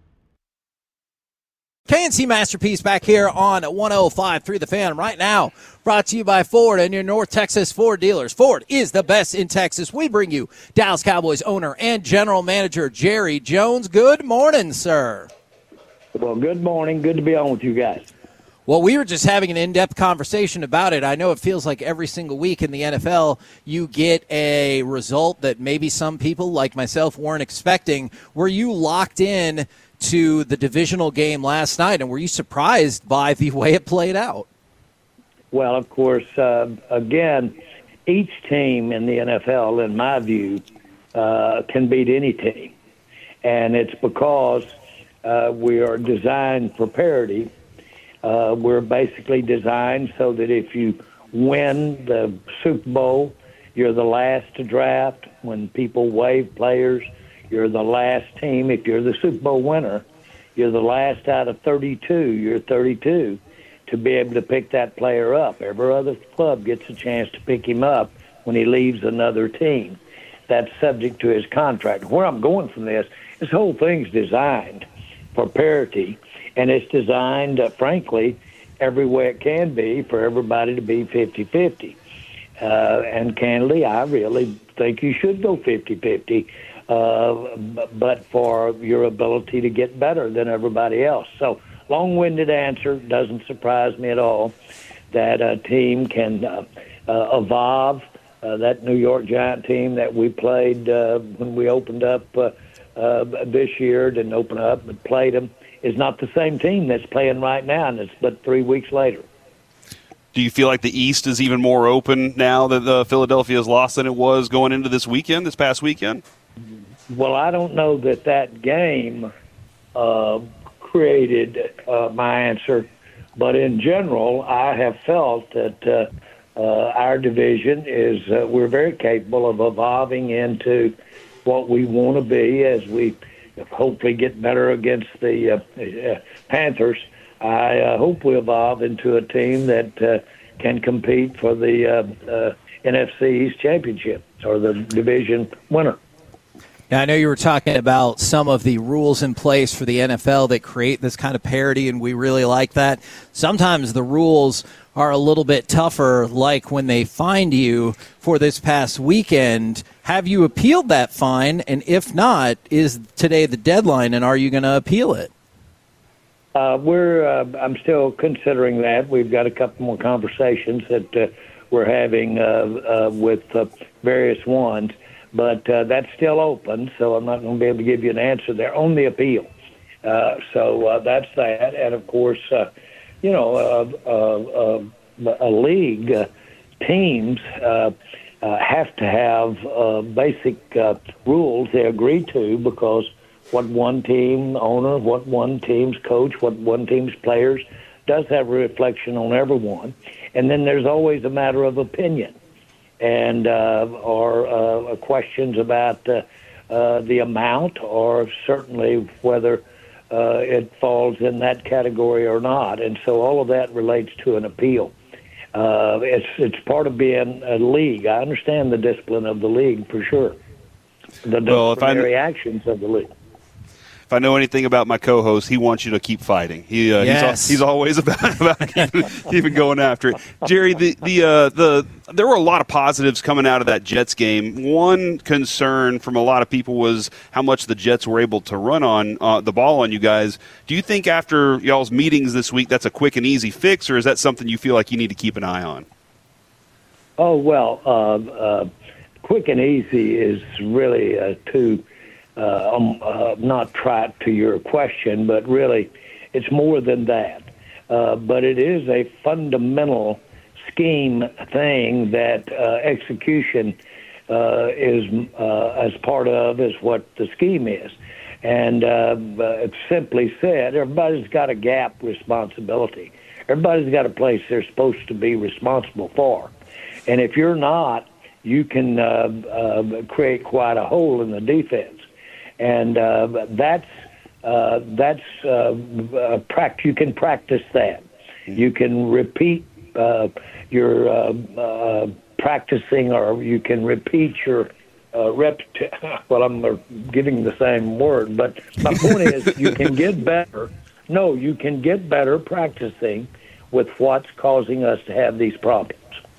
K N C Masterpiece back here on one oh five point three The Fan right now. Brought to you by Ford and your North Texas Ford dealers. Ford is the best in Texas. We bring you Dallas Cowboys owner and general manager Jerry Jones. Good morning, sir. Well, good morning. Good to be on with you guys. Well, we were just having an in-depth conversation about it. I know it feels like every single week in the N F L you get a result that maybe some people like myself weren't expecting. Were you locked in to the divisional game last night, and were you surprised by the way it played out? Well, of course, uh, again, each team in the N F L, in my view, uh, can beat any team. And it's because uh, we are designed for parity. Uh, we're basically designed so that if you win the Super Bowl, you're the last to draft. When people waive players, you're the last team. If you're the Super Bowl winner, you're the last out of thirty-two. You're thirty-two to be able to pick that player up. Every other club gets a chance to pick him up when he leaves another team. That's subject to his contract. Where I'm going from this This whole thing's designed for parity, and it's designed, uh, frankly, every way it can be for everybody to be fifty-fifty. Uh, and candidly, I really think you should go fifty-fifty, uh, but for your ability to get better than everybody else. So, long-winded answer, doesn't surprise me at all that a team can uh, uh, evolve. Uh, that New York Giant team that we played uh, when we opened up uh, uh, this year, didn't open up, but played them, is not the same team that's playing right now, and it's but three weeks later. Do you feel like the East is even more open now that the Philadelphia has lost than it was going into this weekend, this past weekend? Well, I don't know that that game uh, created uh, my answer, but in general, I have felt that uh, uh, our division is uh, we're very capable of evolving into what we want to be as we hopefully get better against the uh, uh, Panthers. I uh, hope we evolve into a team that uh, can compete for the uh, uh, N F C East Championship or the division winner. Now, I know you were talking about some of the rules in place for the N F L that create this kind of parity, and we really like that. Sometimes the rules are a little bit tougher, like when they fined you for this past weekend. Have you appealed that fine? And if not, is today the deadline, and are you going to appeal it? Uh, we're. Uh, I'm still considering that. We've got a couple more conversations that uh, we're having uh, uh, with uh, various ones, but uh, that's still open. So I'm not going to be able to give you an answer there on the appeal. Uh, so uh, that's that, and of course, uh, you know, uh, uh, uh, a league uh, teams uh, uh, have to have uh, basic uh, rules they agree to, because what one team owner, what one team's coach, what one team's players does have a reflection on everyone. And then there's always a matter of opinion and uh, or uh, questions about uh, uh, the amount, or certainly whether uh, it falls in that category or not. And so all of that relates to an appeal. Uh, it's it's part of being a league. I understand the discipline of the league for sure. The well, disciplinary if I... actions of the league. If I know anything about my co-host, he wants you to keep fighting. He uh, yes. he's, he's always about, about keeping, keeping going after it. Jerry, the the uh, the there were a lot of positives coming out of that Jets game. One concern from a lot of people was how much the Jets were able to run on uh, the ball on you guys. Do you think after y'all's meetings this week that's a quick and easy fix, or is that something you feel like you need to keep an eye on? Oh well, uh, uh, quick and easy is really uh, too. Uh, um, uh, not trite to your question, but really it's more than that. Uh, but it is a fundamental scheme thing that uh, execution uh, is uh, as part of is what the scheme is. And uh, it's simply said, everybody's got a gap responsibility. Everybody's got a place they're supposed to be responsible for. And if you're not, you can uh, uh, create quite a hole in the defense. And uh, that's uh, that's uh, uh, pract- you can practice that. You can repeat uh, your uh, uh, practicing, or you can repeat your uh, rep. Well, I'm giving the same word, but my point is, you can get better. No, you can get better practicing with what's causing us to have these problems.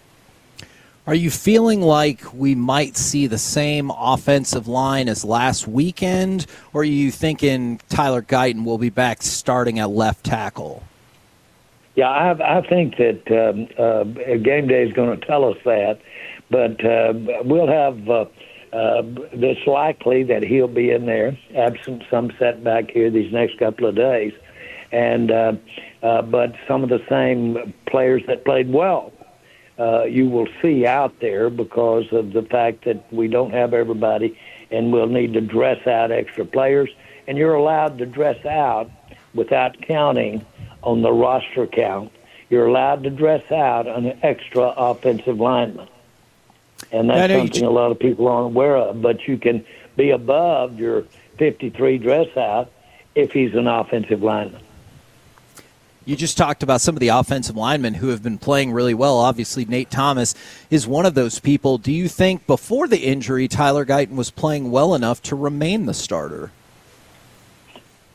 Are you feeling like we might see the same offensive line as last weekend, or are you thinking Tyler Guyton will be back starting at left tackle? Yeah, I, I think that um, uh, game day is going to tell us that, but uh, we'll have uh, uh, it's likely that he'll be in there, absent some setback here these next couple of days, and uh, uh, but some of the same players that played well. Uh, you will see out there because of the fact that we don't have everybody, and we'll need to dress out extra players. And you're allowed to dress out without counting on the roster count. You're allowed to dress out an extra offensive lineman. And that's something a lot of people aren't aware of. But you can be above your fifty-three dress out if he's an offensive lineman. You just talked about some of the offensive linemen who have been playing really well. Obviously, Nate Thomas is one of those people. Do you think before the injury, Tyler Guyton was playing well enough to remain the starter?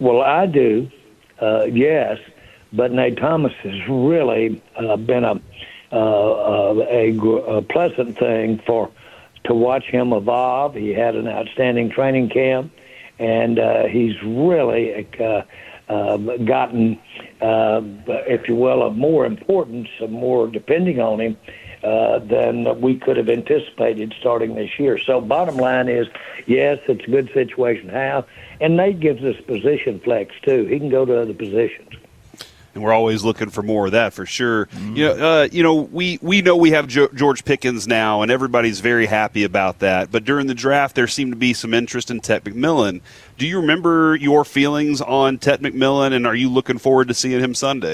Well, I do, uh, yes, but Nate Thomas has really uh, been a, uh, uh, a a pleasant thing for to watch him evolve. He had an outstanding training camp, and uh, he's really uh, uh, gotten, uh, if you will, of more importance, of more depending on him uh, than we could have anticipated starting this year. So bottom line is, yes, it's a good situation to have, and Nate gives us position flex too. He can go to other positions. And we're always looking for more of that for sure. Mm. You know, uh, you know, we, we know we have jo- George Pickens now, and everybody's very happy about that. But during the draft, there seemed to be some interest in Ted McMillan. Do you remember your feelings on Ted McMillan, and are you looking forward to seeing him Sunday?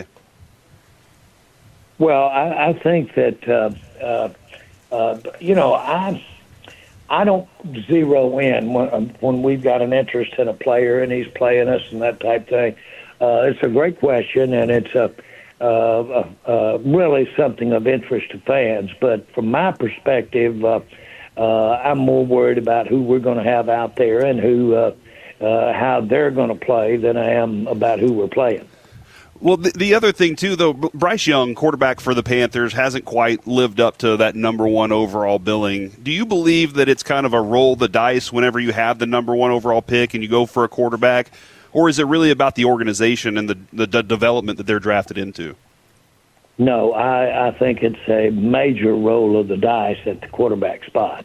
Well, I, I think that uh, uh, uh, you know I I don't zero in when when we've got an interest in a player and he's playing us and that type thing. Uh, it's a great question, and it's a, uh, uh, really something of interest to fans. But from my perspective, uh, uh, I'm more worried about who we're going to have out there and who uh, uh, how they're going to play than I am about who we're playing. Well, the, the other thing, too, though, Bryce Young, quarterback for the Panthers, hasn't quite lived up to that number one overall billing. Do you believe that it's kind of a roll the dice whenever you have the number one overall pick and you go for a quarterback? Or is it really about the organization and the, the, the development that they're drafted into? No, I, I think it's a major roll of the dice at the quarterback spot.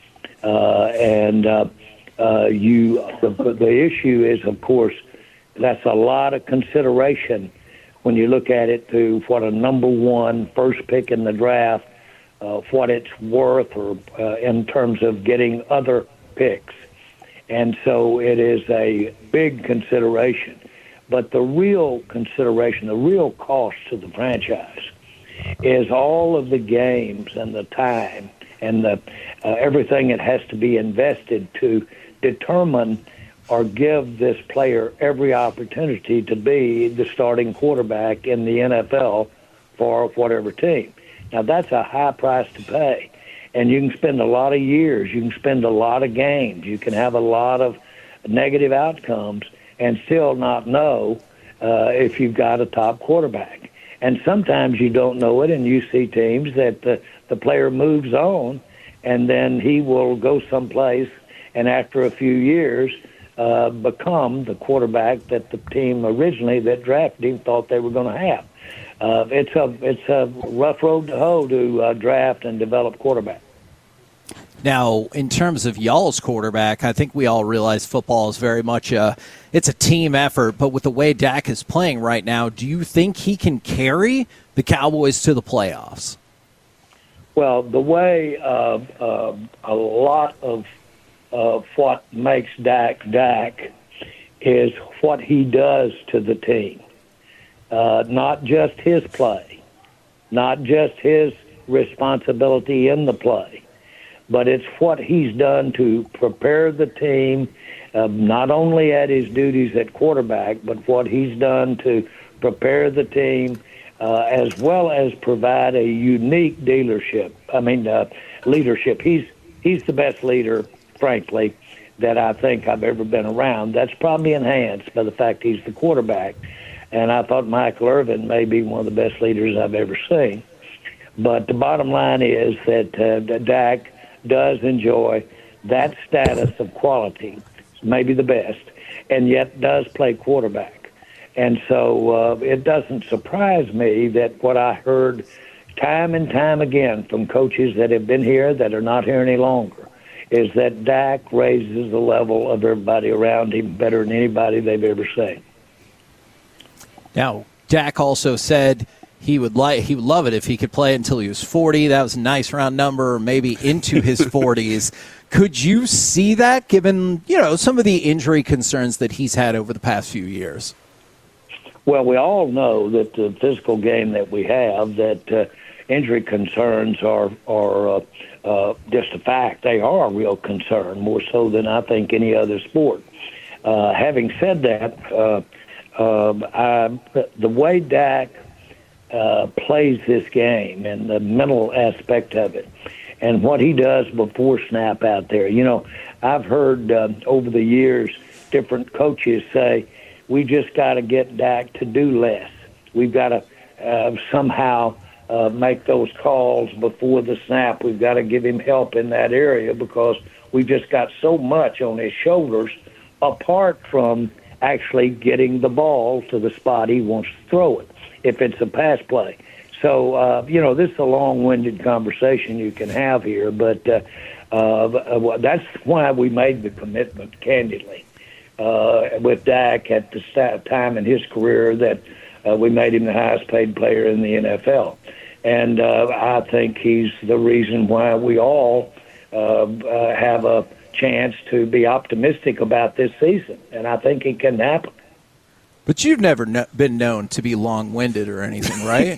Uh, and uh, uh, you, the, the issue is, of course, that's a lot of consideration when you look at it to what a number one first pick in the draft, uh, what it's worth or uh, in terms of getting other picks. And so it is a big consideration. But the real consideration, the real cost to the franchise is all of the games and the time and the uh, everything that has to be invested to determine or give this player every opportunity to be the starting quarterback in the N F L for whatever team. Now, that's a high price to pay. And you can spend a lot of years, you can spend a lot of games, you can have a lot of negative outcomes and still not know uh, if you've got a top quarterback. And sometimes you don't know it, and you see teams that the, the player moves on, and then he will go someplace, and after a few years, uh, become the quarterback that the team originally that drafted him thought they were going to have. Uh, it's a it's a rough road to hoe to uh, draft and develop quarterback. Now, in terms of y'all's quarterback, I think we all realize football is very much a it's a team effort. But with the way Dak is playing right now, do you think he can carry the Cowboys to the playoffs? Well, the way uh, uh, a lot of uh, what makes Dak Dak is what he does to the team. Uh, not just his play, not just his responsibility in the play, but it's what he's done to prepare the team, uh, not only at his duties at quarterback, but what he's done to prepare the team, uh, as well as provide a unique dealership. I mean, uh, leadership. He's he's the best leader, frankly, that I think I've ever been around. That's probably enhanced by the fact he's the quarterback. And I thought Michael Irvin may be one of the best leaders I've ever seen. But the bottom line is that uh, Dak does enjoy that status of quality, maybe the best, and yet does play quarterback. And so uh, it doesn't surprise me that what I heard time and time again from coaches that have been here that are not here any longer is that Dak raises the level of everybody around him better than anybody they've ever seen. Now, Dak also said he would like he would love it if he could play until he was forty. That was a nice round number, maybe into his forties. Could you see that, given you know some of the injury concerns that he's had over the past few years? Well, we all know that the physical game that we have, that uh, injury concerns are are uh, uh, just a fact. They are a real concern, more so than I think any other sport. Uh, having said that. Uh, Uh, I, the way Dak uh, plays this game and the mental aspect of it and what he does before snap out there. You know, I've heard uh, over the years different coaches say, we just got to get Dak to do less. We've got to uh, somehow uh, make those calls before the snap. We've got to give him help in that area because we've just got so much on his shoulders apart from actually getting the ball to the spot he wants to throw it, if it's a pass play. So, uh, you know, this is a long-winded conversation you can have here, but uh, uh, that's why we made the commitment, candidly, uh, with Dak at the time in his career that uh, we made him the highest-paid player in the N F L. And uh, I think he's the reason why we all uh, uh, have a chance to be optimistic about this season, and I think it can happen. But you've never no- been known to be long-winded or anything, right?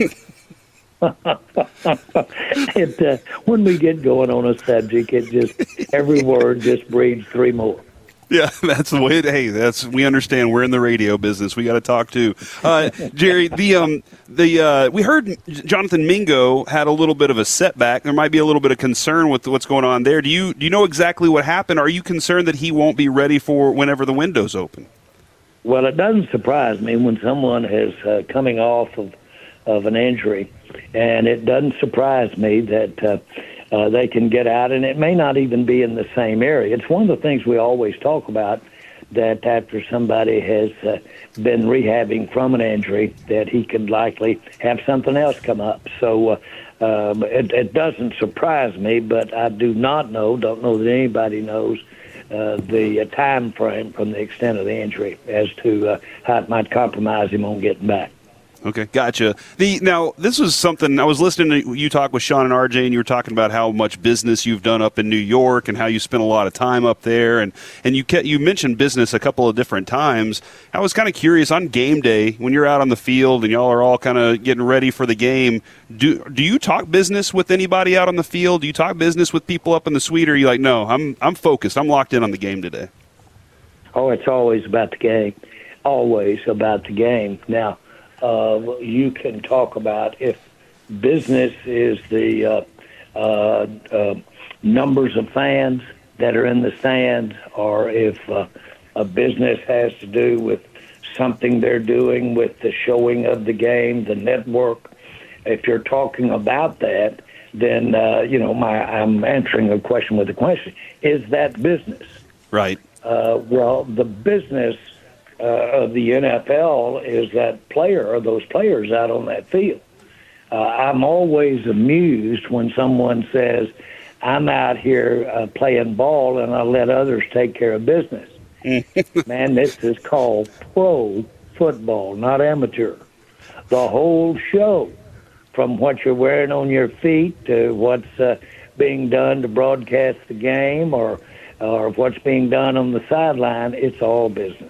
it, uh, when we get going on a subject, it just every word just breeds three more. Yeah, that's the way. It, hey, that's we understand. We're in the radio business. We got to talk too, uh, Jerry. The um the uh, we heard Jonathan Mingo had a little bit of a setback. There might be a little bit of concern with what's going on there. Do you do you know exactly what happened? Are you concerned that he won't be ready for whenever the window's open? Well, it doesn't surprise me when someone is uh, coming off of of an injury, and it doesn't surprise me that uh, uh, they can get out, and it may not even be in the same area. It's one of the things we always talk about, that after somebody has uh, been rehabbing from an injury, that he could likely have something else come up. So uh, um, it, it doesn't surprise me, but I do not know, don't know that anybody knows, uh, the uh, time frame from the extent of the injury as to uh, how it might compromise him on getting back. Okay, gotcha. The now this was something I was listening to you talk with Sean and R J, and you were talking about how much business you've done up in New York and how you spent a lot of time up there, and and you kept, you mentioned business a couple of different times. I was kind of curious on game day when you're out on the field and y'all are all kind of getting ready for the game. Do do you talk business with anybody out on the field? Do you talk business with people up in the suite, or are you like, no, I'm I'm focused, I'm locked in on the game today? Oh, it's always about the game, always about the game. Now. Uh, you can talk about if business is the uh, uh, uh, numbers of fans that are in the stands, or if uh, a business has to do with something they're doing with the showing of the game, the network. If you're talking about that, then uh, you know my I'm answering a question with a question. Is that business? Right. Uh, well, the business Uh, of the N F L is that player or those players out on that field. Uh, I'm always amused when someone says, I'm out here uh, playing ball and I let others take care of business. Man, this is called pro football, not amateur. The whole show, from what you're wearing on your feet to what's uh, being done to broadcast the game, or, or what's being done on the sideline, it's all business.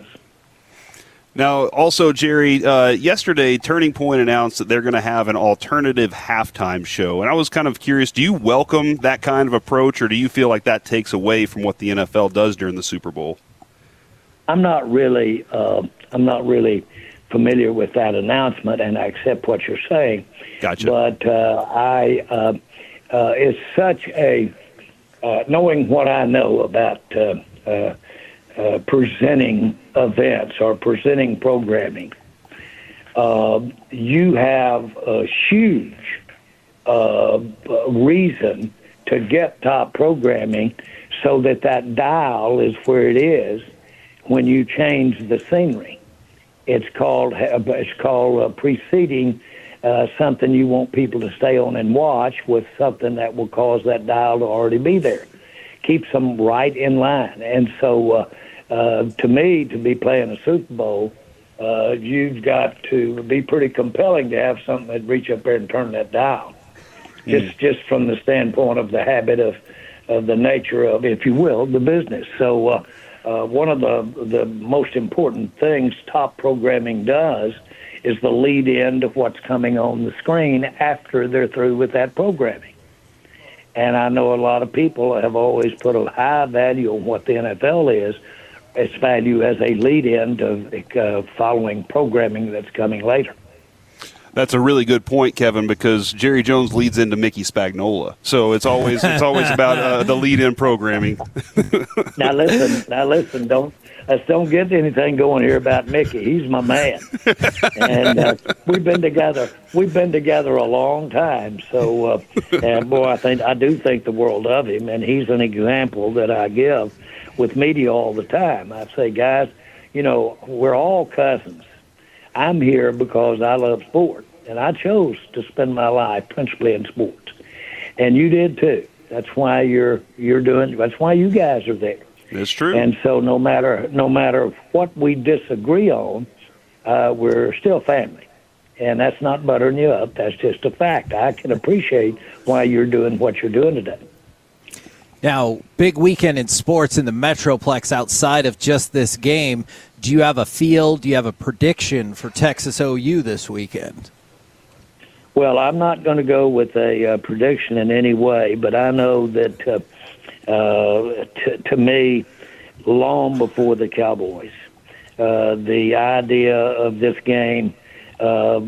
Now, also, Jerry, uh, yesterday, Turning Point announced that they're going to have an alternative halftime show. And I was kind of curious, do you welcome that kind of approach, or do you feel like that takes away from what the N F L does during the Super Bowl? I'm not really uh, I'm not really familiar with that announcement, and I accept what you're saying. Gotcha. But uh, I uh, uh, it's such a uh, knowing what I know about uh, uh, uh, presenting events or presenting programming. Uh, you have a huge uh, reason to get top programming, so that that dial is where it is when you change the scenery. It's called it's called uh, preceding uh, something you want people to stay on and watch with something that will cause that dial to already be there. Keeps them right in line. And so, uh, uh, to me, to be playing a Super Bowl, uh, you've got to be pretty compelling to have something that reach up there and turn that dial. Mm. Just just from the standpoint of the habit of, of the nature of, if you will, the business. So. Uh, Uh, one of the the most important things top programming does is the lead in to what's coming on the screen after they're through with that programming. And I know a lot of people have always put a high value on what the N F L is, its value as a lead in to uh, following programming that's coming later. That's a really good point, Kevin, because Jerry Jones leads into Mickey Spagnola, so it's always it's always about uh, the lead-in programming. Now listen, now listen, don't let's don't get anything going here about Mickey. He's my man, and uh, we've been together. We've been together a long time. So, uh, and boy, I think I do think the world of him, and he's an example that I give with media all the time. I say, guys, you know, we're all cousins. I'm here because I love sport, and I chose to spend my life principally in sports, and you did too. That's why you're you're doing. That's why you guys are there. It's true. And so, no matter no matter what we disagree on, uh, we're still family, and that's not buttering you up. That's just a fact. I can appreciate why you're doing what you're doing today. Now, big weekend in sports in the Metroplex outside of just this game. Do you have a feel? Do you have a prediction for Texas O U this weekend? Well, I'm not going to go with a uh, prediction in any way, but I know that uh, uh, t- to me, long before the Cowboys, uh, the idea of this game uh,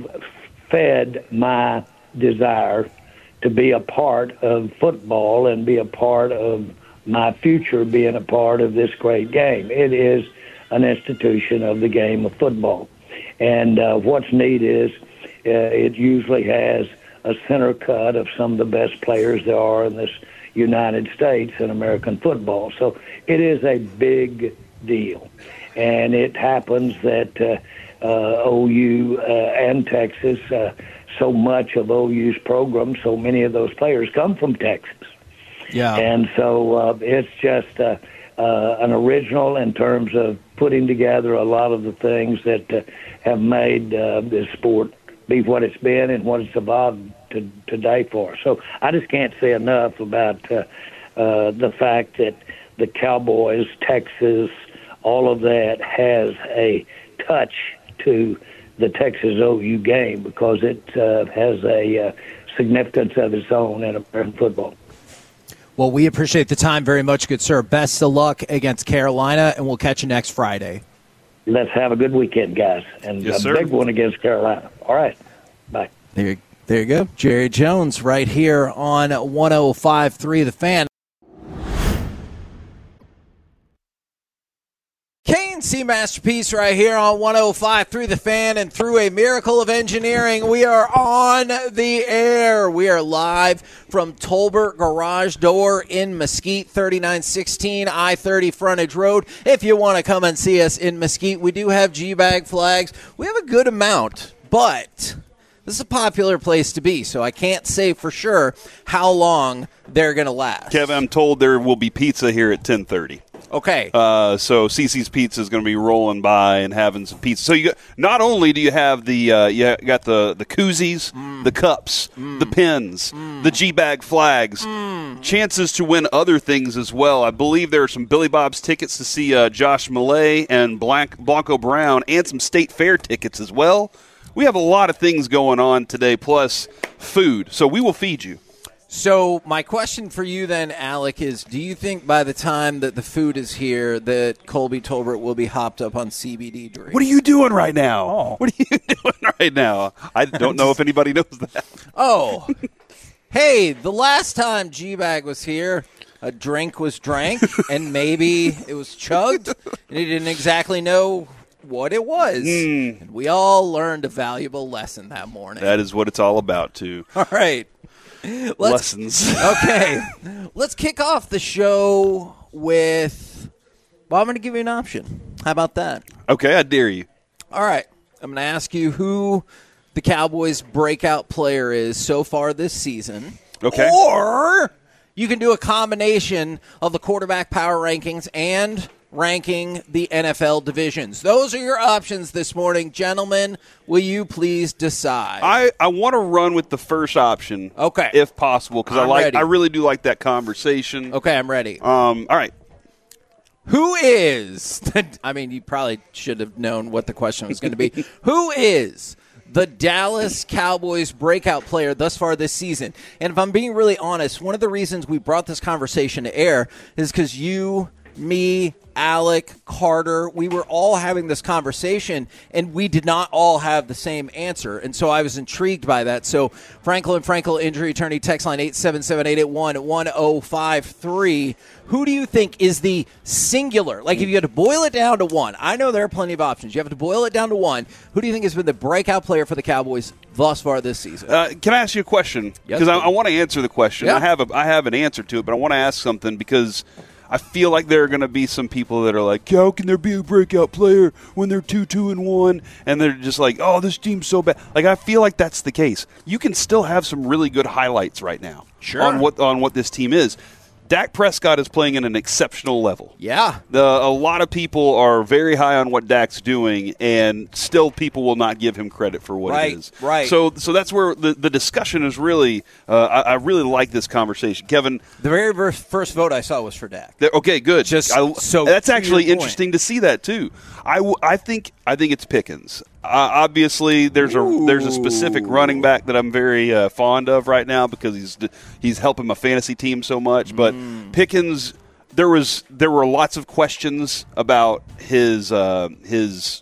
fed my desire to be a part of football and be a part of my future being a part of this great game. It is an institution of the game of football. And uh, what's neat is uh, it usually has a center cut of some of the best players there are in this United States in American football. So it is a big deal. And it happens that uh, uh, O U uh, and Texas, uh, so much of O U's program, so many of those players come from Texas. Yeah. And so uh, it's just uh, uh, an original in terms of putting together a lot of the things that uh, have made uh, this sport be what it's been and what it's evolved to today for. So I just can't say enough about uh, uh, the fact that the Cowboys, Texas, all of that has a touch to the Texas O U game because it uh, has a uh, significance of its own in American football. Well, we appreciate the time very much, good sir. Best of luck against Carolina, and we'll catch you next Friday. Let's have a good weekend, guys, and Yes, a sir. big one against Carolina. All right, bye. There you, there you go. Jerry Jones right here on one oh five point three The Fan. K and C Masterpiece right here on one oh five point three The Fan, and through a miracle of engineering, we are on the air. We are live from Tolbert Garage Door in Mesquite, thirty-nine sixteen I thirty Frontage Road. If you want to come and see us in Mesquite, we do have G-Bag flags. We have a good amount, but this is a popular place to be, so I can't say for sure how long they're going to last. Kevin, I'm told there will be pizza here at ten thirty. Okay. Uh, so Cece's Pizza is going to be rolling by and having some pizza. So you got, not only do you have the uh, you got the the koozies, mm. the cups, mm. the pins, mm. the G-Bag flags, mm. chances to win other things as well. I believe there are some Billy Bob's tickets to see uh, Josh Millay and Blanc- Blanco Brown, and some State Fair tickets as well. We have a lot of things going on today, plus food. So we will feed you. So my question for you then, Alec, is do you think by the time that the food is here that Colby Tolbert will be hopped up on C B D drinks? What are you doing right now? Oh. What are you doing right now? I don't know if anybody knows that. Oh. Hey, the last time G-Bag was here, a drink was drank, and maybe it was chugged, and he didn't exactly know what it was. Mm. And we all learned a valuable lesson that morning. That is what it's all about, too. All right. Let's, Lessons. Okay. Let's kick off the show with, well, I'm going to give you an option. How about that? Okay, I dare you. All right. I'm going to ask you who the Cowboys' breakout player is so far this season. Okay. Or you can do a combination of the quarterback power rankings and ranking the N F L divisions. Those are your options this morning. Gentlemen, will you please decide? I, I want to run with the first option. Okay. If possible, because I like ready. I really do like that conversation. Okay, I'm ready. Um. All right. Who is, the, I mean, you probably should have known what the question was going to be. Who is the Dallas Cowboys breakout player thus far this season? And if I'm being really honest, one of the reasons we brought this conversation to air is because you me, Alec, Carter, we were all having this conversation, and we did not all have the same answer. And so I was intrigued by that. So Franklin Frankel, injury attorney, text line eight seven seven, eight eight one, one zero five three. Who do you think is the singular? Like, if you had to boil it down to one, I know there are plenty of options. You have to boil it down to one. Who do you think has been the breakout player for the Cowboys thus far this season? Uh, can I ask you a question? Because Yes, I, I want to answer the question. Yeah. I have a, I have an answer to it, but I want to ask something because I feel like there are going to be some people that are like, how can there be a breakout player when they're two, two, and one, and they're just like, oh, this team's so bad. Like, I feel like that's the case. You can still have some really good highlights right now Sure. on what on what this team is. Dak Prescott is playing at an exceptional level. Yeah. The, a lot of people are very high on what Dak's doing, and still people will not give him credit for what Right, it is. right. So, so that's where the, the discussion is really. Uh, I, I really like this conversation, Kevin. The very ver- first vote I saw was for Dak. There- Okay, good. Just I, so that's to actually your point. interesting to see that too. I, w- I think I think it's Pickens. Uh, obviously, there's a there's a specific running back that I'm very uh, fond of right now because he's he's helping my fantasy team so much. But Mm. Pickens, there was there were lots of questions about his uh, his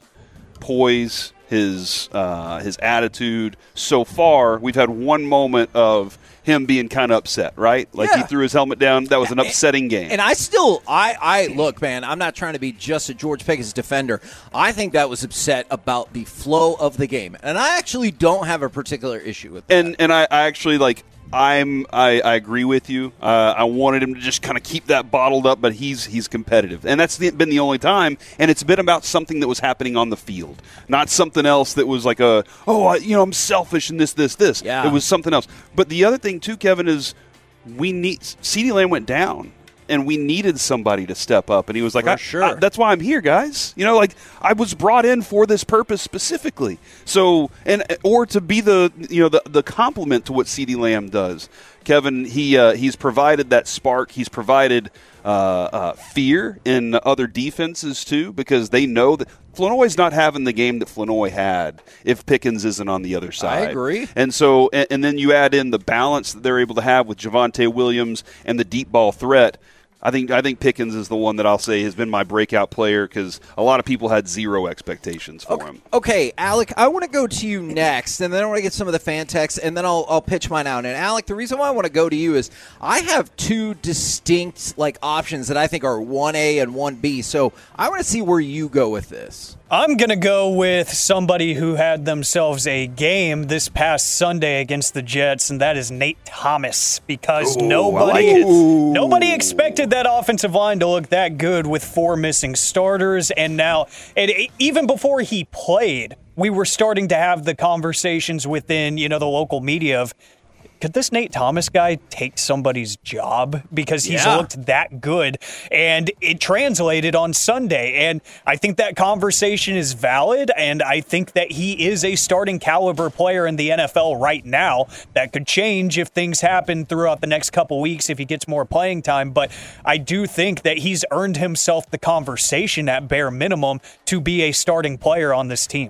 poise, his uh, his attitude. So far, we've had one moment of him being kind of upset, right? Like he Yeah. threw his helmet down. That was an upsetting game. And I still, I, I look, man, I'm not trying to be just a George Pickens defender. I think that was upset about the flow of the game. And I actually don't have a particular issue with that. And and I, I actually like I'm I, I agree with you. Uh, I wanted him to just kind of keep that bottled up, but he's he's competitive, and that's the, been the only time. And it's been about something that was happening on the field, not something else that was like a oh I, you know I'm selfish and this this this. Yeah. It was something else. But the other thing too, Kevin, is we need CeeDee Lamb went down. And we needed somebody to step up. And he was like, For I, sure. I, that's why I'm here, guys. You know, like, I was brought in for this purpose specifically. So, and or to be the, you know, the, the complement to what CeeDee Lamb does. Kevin, he uh, he's provided that spark. He's provided uh, uh, fear in other defenses, too, because they know that Flanoy's not having the game that Flanoy had if Pickens isn't on the other side. I agree. And so, and, and then you add in the balance that they're able to have with Javonte Williams and the deep ball threat. I think I think Pickens is the one that I'll say has been my breakout player because a lot of people had zero expectations for okay, him. Okay, Alec, I want to go to you next, and then I want to get some of the fan texts, and then I'll, I'll pitch mine out. And Alec, the reason why I want to go to you is I have two distinct like options that I think are one A and one B. So I want to see where you go with this. I'm going to go with somebody who had themselves a game this past Sunday against the Jets, and that is Nate Thomas, because Ooh, nobody I like it. nobody expected that offensive line to look that good with four missing starters, and now, and even before he played, we were starting to have the conversations within, you know, the local media of, could this Nate Thomas guy take somebody's job because he's Yeah. looked that good? And it translated on Sunday. And I think that conversation is valid. And I think that he is a starting caliber player in the N F L right now. That could change if things happen throughout the next couple weeks if he gets more playing time. But I do think that he's earned himself the conversation at bare minimum to be a starting player on this team.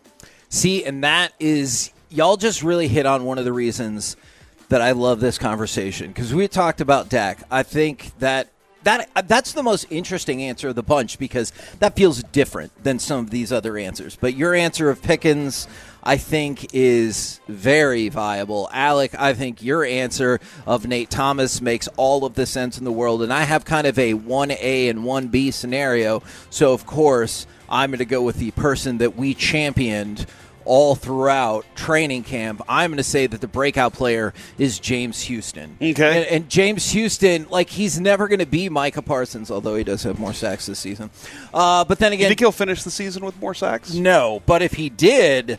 See, and that is, y'all just really hit on one of the reasons that I love this conversation, because we talked about Dak. I think that that that's the most interesting answer of the bunch because that feels different than some of these other answers. But your answer of Pickens, I think, is very viable. Alec, I think your answer of Nate Thomas makes all of the sense in the world. And I have kind of a one A and one B scenario. So, of course, I'm going to go with the person that we championed all throughout training camp. I'm going to say that the breakout player is James Houston. Okay. And, and James Houston, like, he's never going to be Micah Parsons, although he does have more sacks this season. Uh, but then again, You think he'll finish the season with more sacks? no. But if he did,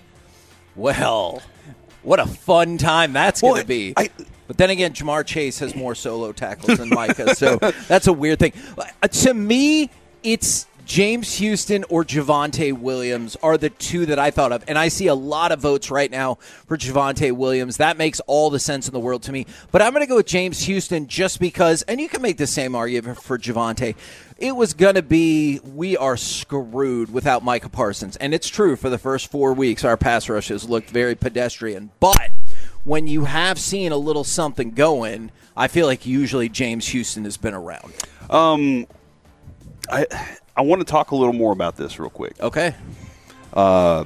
well, what a fun time that's going to Well, be. I- But then again, Jamar Chase has more solo tackles than Micah, so that's a weird thing. Uh, to me, it's James Houston or Javonte Williams are the two that I thought of. And I see a lot of votes right now for Javonte Williams. That makes all the sense in the world to me. But I'm going to go with James Houston just because, and you can make the same argument for Javonte. It was going to be, we are screwed without Micah Parsons. And it's true, for the first four weeks, our pass rush has looked very pedestrian. But when you have seen a little something going, I feel like usually James Houston has been around. Um, I I want to talk a little more about this real quick. Okay. Uh,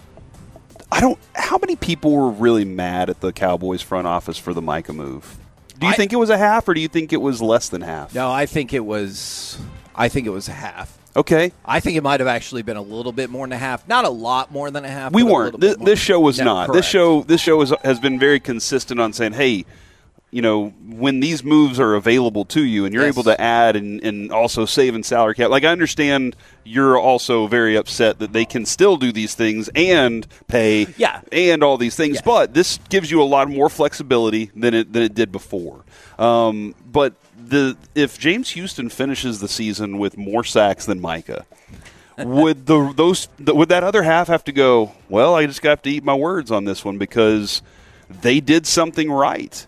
I don't. How many people were really mad at the Cowboys front office for the Micah move? Do you I, think it was a half, or do you think it was less than half? No, I think it was. I think it was a half. Okay. I think it might have actually been a little bit more than a half. Not a lot more than a half. We but weren't. This, this show was no, not. Correct. This show. This show is, has been very consistent on saying, hey, you know, when these moves are available to you and you're Yes. able to add and, and also save in salary cap. Like, I understand you're also very upset that they can still do these things and pay yeah. and all these things. Yeah. But this gives you a lot more flexibility than it than it did before. Um, but the if James Houston finishes the season with more sacks than Micah, would the those the, would that other half have to go, well, I just have to eat my words on this one because they did something right?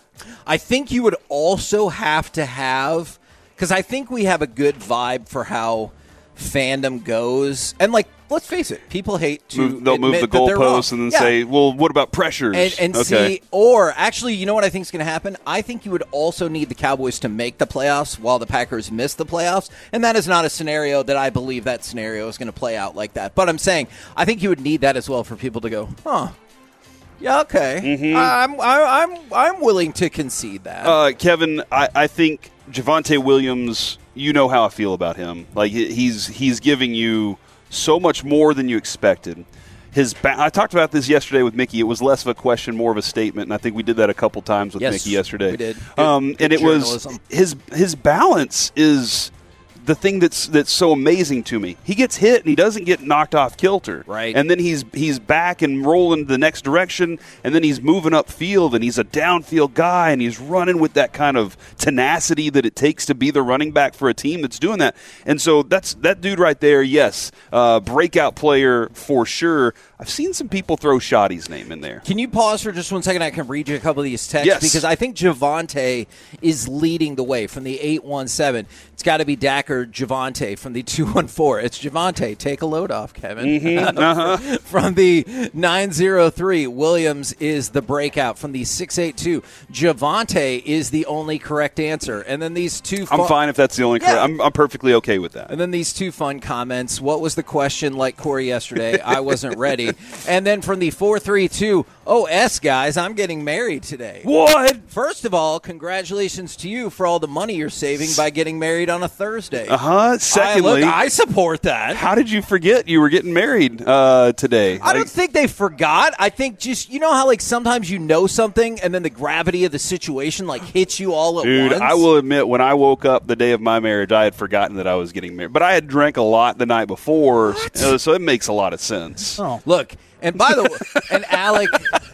I think you would also have to have, because I think we have a good vibe for how fandom goes. And, like, let's face it, people hate to Move, they'll move admit the that they're wrong. goalposts and then Yeah. say, well, what about pressures? And, and okay. see, or actually, you know what I think is going to happen? I think you would also need the Cowboys to make the playoffs while the Packers miss the playoffs. And that is not a scenario that I believe that scenario is going to play out like that. But I'm saying, I think you would need that as well for people to go, huh. Yeah, okay. Mm-hmm. I'm, I, I'm, I'm willing to concede that. Uh, Kevin, I, I think Javonte Williams, you know how I feel about him. Like, he's he's giving you so much more than you expected. His ba- I talked about this yesterday with Mickey. It was less of a question, more of a statement, and I think we did that a couple times with Yes, Mickey yesterday. we did. Good- um, good and it journalism. was his his balance is the thing that's that's so amazing to me. He gets hit and he doesn't get knocked off kilter. Right. And then he's he's back and rolling the next direction, and then he's moving upfield, and he's a downfield guy, and he's running with that kind of tenacity that it takes to be the running back for a team that's doing that. And so that's that dude right there, yes, uh, breakout player for sure. I've seen some people throw Shoddy's name in there. Can you pause for just one second? I can read you a couple of these texts Yes. because I think Javonte is leading the way from the eight one seven. It's got to be Dak or Javonte from the two one four. It's Javonte. Take a load off, Kevin. Mm-hmm. Uh-huh. From the nine oh three, Williams is the breakout. From the six eight two, Javonte is the only correct answer. And then these two I'm fun- fine if that's the only Yeah. correct. I'm, I'm perfectly okay with that. And then these two fun comments. What was the question like Corey yesterday? I wasn't ready. And then from the four three two, oh, S, guys, I'm getting married today. What? First of all, congratulations to you for all the money you're saving by getting married on a Thursday. Uh-huh. Secondly, I, look, I support that. How did you forget you were getting married uh, today? I don't think they forgot. I think just, you know how, like, sometimes you know something and then the gravity of the situation, like, hits you all at Dude, once? I will admit, when I woke up the day of my marriage, I had forgotten that I was getting married. But I had drank a lot the night before, uh, so it makes a lot of sense. Oh. Look, and by the way, and Alec,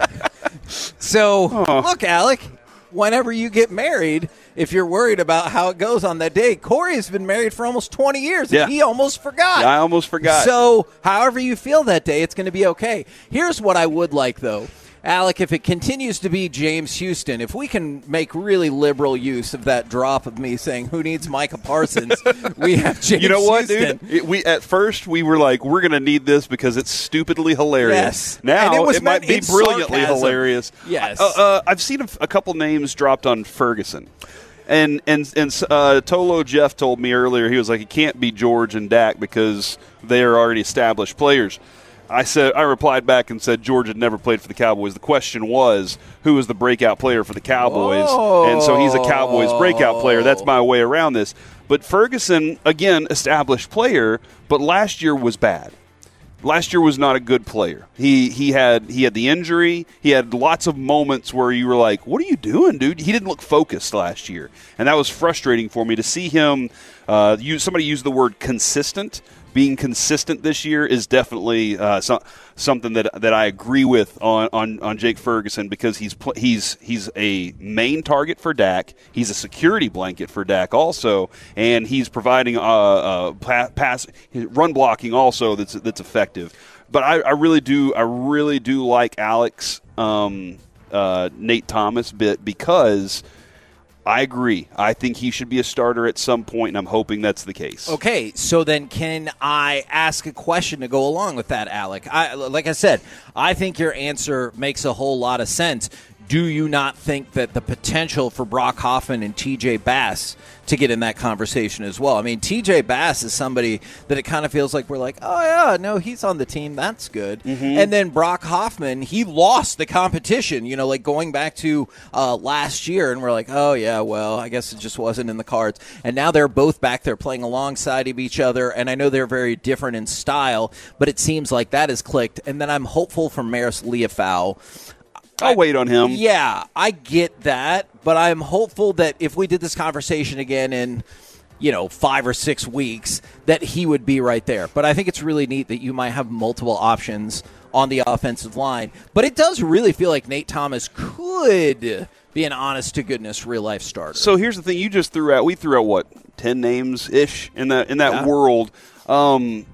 so, Oh. look, Alec, whenever you get married, if you're worried about how it goes on that day, Corey has been married for almost twenty years, and Yeah. he almost forgot. Yeah, I almost forgot. So, however you feel that day, it's going to be okay. Here's what I would like, though. Alec, if it continues to be James Houston, if we can make really liberal use of that drop of me saying, who needs Micah Parsons, we have James You know what, Houston. dude? It, we At first, we were like, we're going to need this because it's stupidly hilarious. Yes. Now, And it was it might meant be in brilliantly sarcasm. hilarious. Yes. Uh, uh, I've seen a, a couple names dropped on Ferguson. And and and uh, Tolo Jeff told me earlier, he was like, it can't be George and Dak because they are already established players. I said, I replied back and said George had never played for the Cowboys. The question was, who was the breakout player for the Cowboys? Whoa. And so he's a Cowboys breakout player. That's my way around this. But Ferguson, again, established player, but last year was bad. Last year was not a good player. He he had he had the injury. He had lots of moments where you were like, "What are you doing, dude?" He didn't look focused last year, and that was frustrating for me to see him. Uh, use somebody use the word consistent. Being consistent this year is definitely uh, so, something that that I agree with on, on, on Jake Ferguson because he's pl- he's he's a main target for Dak. He's a security blanket for Dak also, and he's providing uh, uh, pass run blocking also that's that's effective. But I, I really do I really do like Alex um, uh, Nate Thomas bit because. I agree. I think he should be a starter at some point, and I'm hoping that's the case. Okay, so then can I ask a question to go along with that, Alec? I, like I said, I think your answer makes a whole lot of sense. do you not think that the potential for Brock Hoffman and T J Bass to get in that conversation as well? I mean, T J Bass is somebody that it kind of feels like we're like, oh, yeah, no, he's on the team. That's good. Mm-hmm. And then Brock Hoffman, he lost the competition, you know, like going back to uh, last year, and we're like, oh, yeah, well, I guess it just wasn't in the cards. And now they're both back there playing alongside of each other, and I know they're very different in style, but it seems like that has clicked. And then I'm hopeful for Maris Leafau. I'll wait on him. Yeah, I get that, but I'm hopeful that if we did this conversation again in, you know, five or six weeks, that he would be right there. But I think it's really neat that you might have multiple options on the offensive line. But it does really feel like Nate Thomas could be an honest-to-goodness real-life starter. So here's the thing. You just threw out – we threw out, what, ten names-ish in that, in that yeah. world. Um,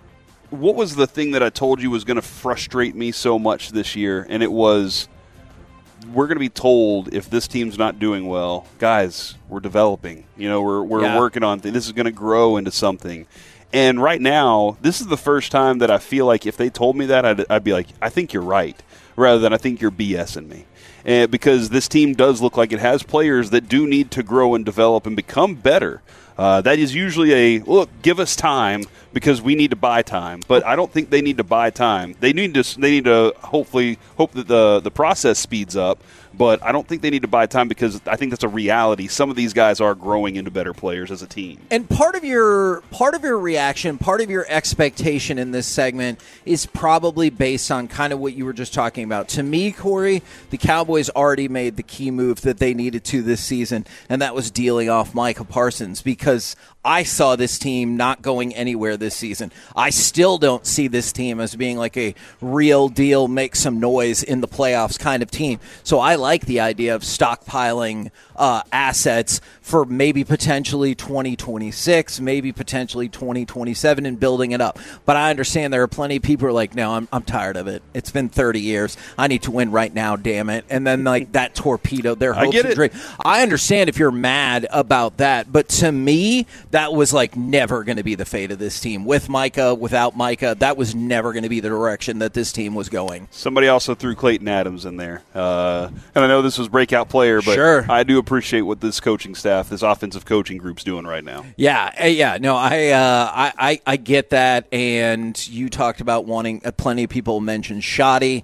what was the thing that I told you was going to frustrate me so much this year? And it was – we're going to be told if this team's not doing well, guys, we're developing. You know, we're we're yeah. working on things. This is going to grow into something. And right now, this is the first time that I feel like if they told me that, I'd, I'd be like, I think you're right, rather than I think you're BSing me. And because this team does look like it has players that do need to grow and develop and become better. Uh, that is usually a, look, give us time because we need to buy time. But I don't think they need to buy time. They need to They need to hopefully hope that the, the process speeds up. But I don't think they need to buy time because I think that's a reality. Some of these guys are growing into better players as a team. And part of your part of your reaction, part of your expectation in this segment is probably based on kind of what you were just talking about. To me, Corey, the Cowboys already made the key move that they needed to this season, and that was dealing off Micah Parsons, because I saw this team not going anywhere this season. I still don't see this team as being like a real deal, make some noise in the playoffs kind of team. So I like the idea of stockpiling uh, assets for maybe potentially twenty twenty-six, maybe potentially twenty twenty-seven, and building it up. But I understand there are plenty of people who are like, no, I'm I'm tired of it. It's been thirty years. I need to win right now, damn it. And then like that torpedo their hopes I get and it. dreams. I understand if you're mad about that, but to me, that was like never going to be the fate of this team. With Micah, without Micah, that was never going to be the direction that this team was going. Somebody also threw Clayton Adams in there. Uh, and I know this was breakout player, but sure. I do appreciate what this coaching staff, this offensive coaching group's doing right now. Yeah, yeah. No, I, uh, I, I, I get that. And you talked about wanting, uh, plenty of people mentioned Shoddy.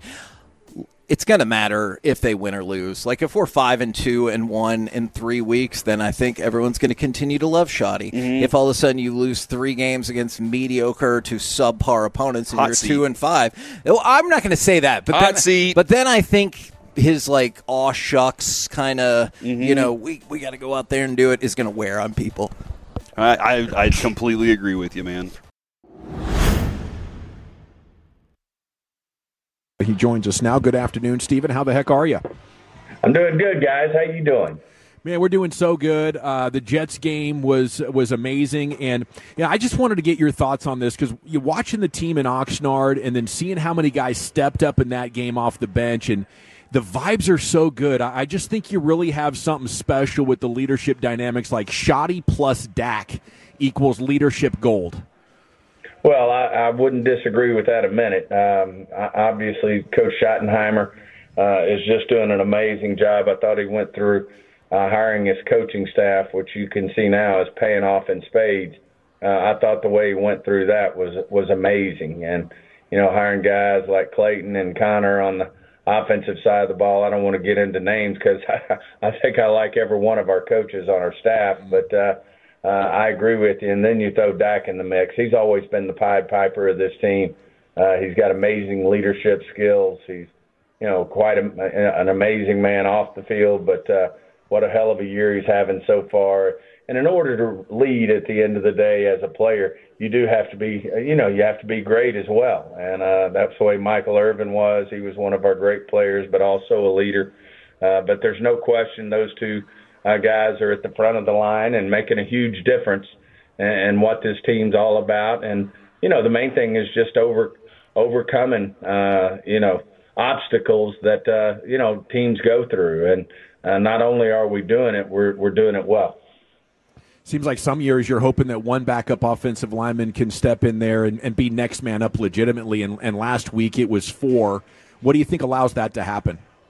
It's going to matter if they win or lose. Like if we're five and two and one in three weeks, then I think everyone's going to continue to love Shoddy. Mm-hmm. If all of a sudden you lose three games against mediocre to subpar opponents and Hot you're seat. two and five, well, I'm not going to say that. But Hot then, seat. But then I think his like aw shucks kind of, Mm-hmm. you know, we we got to go out there and do it is going to wear on people. I, I I completely agree with you, man. He joins us now. Good afternoon, Stephen. How the heck are you? I'm doing good, guys. How you doing? Man, we're doing so good. Uh, the Jets game was was amazing, and yeah, I just wanted to get your thoughts on this because you're watching the team in Oxnard and then seeing how many guys stepped up in that game off the bench, and the vibes are so good. I, I just think you really have something special with the leadership dynamics, like Shoddy plus Dak equals leadership gold. Well, I, I wouldn't disagree with that a minute. Um, obviously, Coach Schottenheimer uh, is just doing an amazing job. I thought he went through uh, hiring his coaching staff, which you can see now is paying off in spades. Uh, I thought the way he went through that was was amazing. And, you know, hiring guys like Clayton and Connor on the offensive side of the ball, I don't want to get into names because I, I think I like every one of our coaches on our staff, but uh, Uh, I agree with you. And then you throw Dak in the mix. He's always been the Pied Piper of this team. Uh, he's got amazing leadership skills. He's, you know, quite a, an amazing man off the field, but uh, what a hell of a year he's having so far. And in order to lead at the end of the day as a player, you do have to be, you know, you have to be great as well. And uh, that's the way Michael Irvin was. He was one of our great players, but also a leader. Uh, but there's no question those two Uh, guys are at the front of the line and making a huge difference in, in what this team's all about. And, you know, the main thing is just over overcoming, uh, you know, obstacles that, uh, you know, teams go through. And uh, not only are we doing it, we're we're doing it well. Seems like some years you're hoping that one backup offensive lineman can step in there and, and be next man up legitimately. And, and last week it was four. What do you think allows that to happen?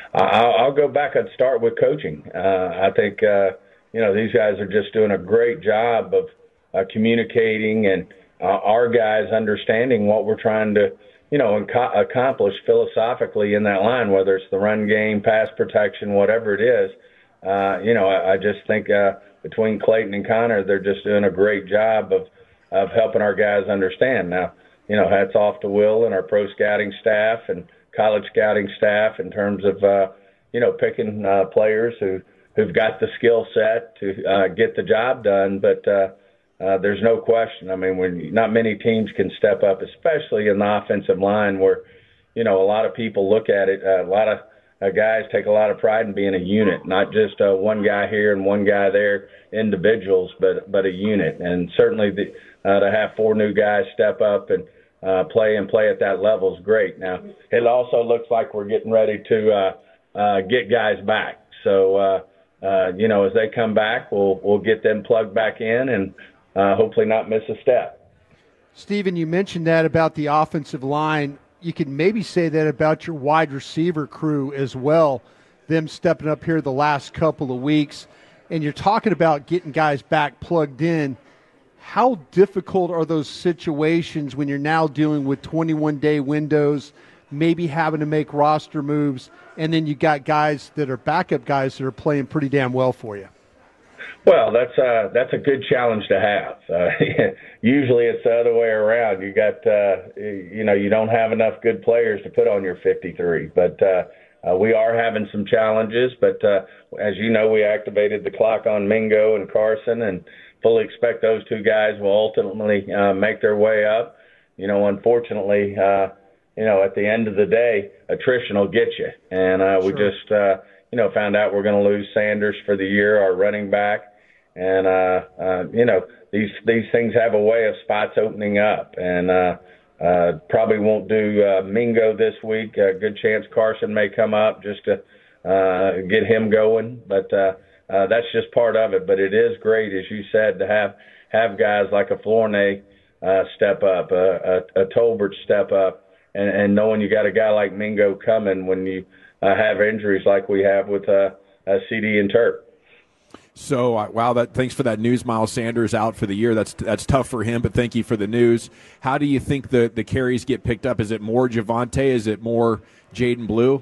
I'll, I'll go back and start with coaching. Uh, I think, uh, you know, these guys are just doing a great job of uh, communicating and uh, our guys understanding what we're trying to, you know, inco- accomplish philosophically in that line, whether it's the run game, pass protection, whatever it is. Uh, you know, I, I just think uh, between Clayton and Connor, they're just doing a great job of, of helping our guys understand. Now, you know, hats off to Will and our pro scouting staff and college scouting staff in terms of, uh, you know, picking uh, players who, who've got the skill set to uh, get the job done. But uh, uh, there's no question. I mean, when not many teams can step up, especially in the offensive line where, you know, a lot of people look at it, uh, a lot of uh, guys take a lot of pride in being a unit, not just uh, one guy here and one guy there, individuals, but but a unit. And certainly the, uh, to have four new guys step up and uh, play and play at that level is great. Now, it also looks like we're getting ready to uh, uh, get guys back. So, uh, uh, you know, as they come back, we'll we'll get them plugged back in and uh, hopefully not miss a step. Stephen, you mentioned that about the offensive line. You could maybe say that about your wide receiver crew as well, them stepping up here the last couple of weeks. And you're talking about getting guys back plugged in. How difficult are those situations when you're now dealing with twenty-one day windows, maybe having to make roster moves, and then you got guys that are backup guys that are playing pretty damn well for you? Well, that's uh, that's a good challenge to have. Uh, usually it's the other way around. You got, uh, you know, you don't have enough good players to put on your fifty-three. But uh, uh, we are having some challenges. But uh, as you know, we activated the clock on Mingo and Carson, and fully expect those two guys will ultimately uh, make their way up. You know, unfortunately, uh, you know, at the end of the day, attrition will get you. And uh, we Sure. just, uh, you know, found out we're going to lose Sanders for the year, our running back. And, uh, uh, you know, these these things have a way of spots opening up. And uh, uh, probably won't do uh, Mingo this week. A good chance Carson may come up just to uh, get him going. But uh, uh, that's just part of it. But it is great, as you said, to have, have guys like a Flournoy uh, step up, a, a, a Tolbert step up, and, and knowing you got a guy like Mingo coming when you uh, have injuries like we have with uh, uh, C D and Turk. So, uh, wow, that thanks for that news. Miles Sanders out for the year. That's that's tough for him, but thank you for the news. How do you think the, the carries get picked up? Is it more Javonte? Is it more Jaden Blue?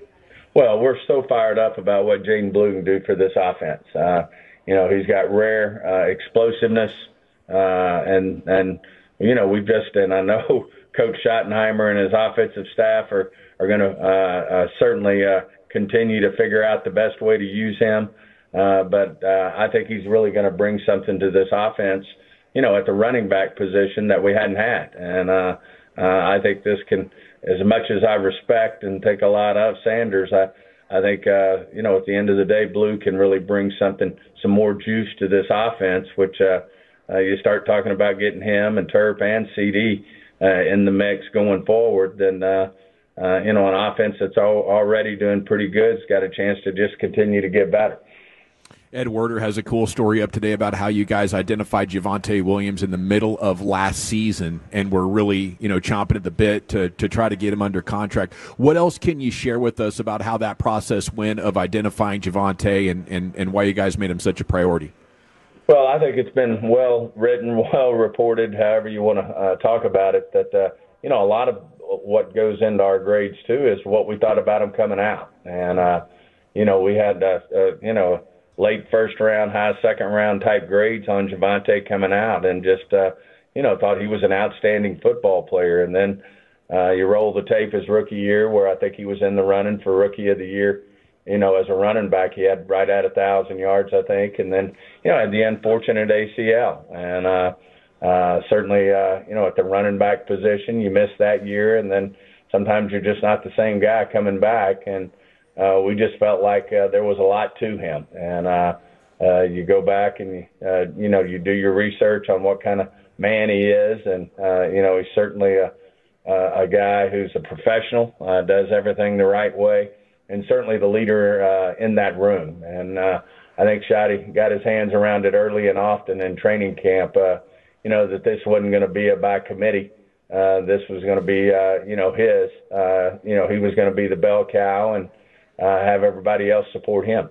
Well, we're so fired up about what Jaden Blue can do for this offense. Uh, you know, he's got rare uh, explosiveness, uh, and, and you know, we've just, and I know Coach Schottenheimer and his offensive staff are, are going to uh, uh, certainly uh, continue to figure out the best way to use him. Uh, but uh, I think he's really going to bring something to this offense, you know, at the running back position that we hadn't had. And uh, uh, I think this can, as much as I respect and take a lot of Sanders, I, I think, uh, you know, at the end of the day, Blue can really bring something, some more juice to this offense, which uh, uh, you start talking about getting him and Turp and C D uh, in the mix going forward, then, uh, uh, you know, an offense that's all, already doing pretty good has got a chance to just continue to get better. Ed Werder has a cool story up today about how you guys identified Javonte Williams in the middle of last season and were really, you know, chomping at the bit to, to try to get him under contract. What else can you share with us about how that process went of identifying Javonte and, and, and why you guys made him such a priority? Well, I think it's been well written, well reported, however you want to uh, talk about it, that, uh, you know, a lot of what goes into our grades, too, is what we thought about him coming out. And, uh, you know, we had, uh, uh, you know, late first round, high second round type grades on Javonte coming out, and just, uh, you know, thought he was an outstanding football player. And then uh, you roll the tape his rookie year, where I think he was in the running for rookie of the year. You know, as a running back, he had right at a thousand yards, I think. And then, you know, had the unfortunate A C L. And uh, uh, certainly, uh, you know, at the running back position, you miss that year. And then sometimes you're just not the same guy coming back. And Uh, we just felt like uh, there was a lot to him, and uh, uh, you go back and you, uh, you know you do your research on what kind of man he is, and uh, you know he's certainly a, a, a guy who's a professional, uh, does everything the right way, and certainly the leader uh, in that room. And uh, I think Shotty got his hands around it early and often in training camp. Uh, you know that this wasn't going to be a by committee. Uh, this was going to be uh, you know his. Uh, you know he was going to be the bell cow and. uh, have everybody else support him.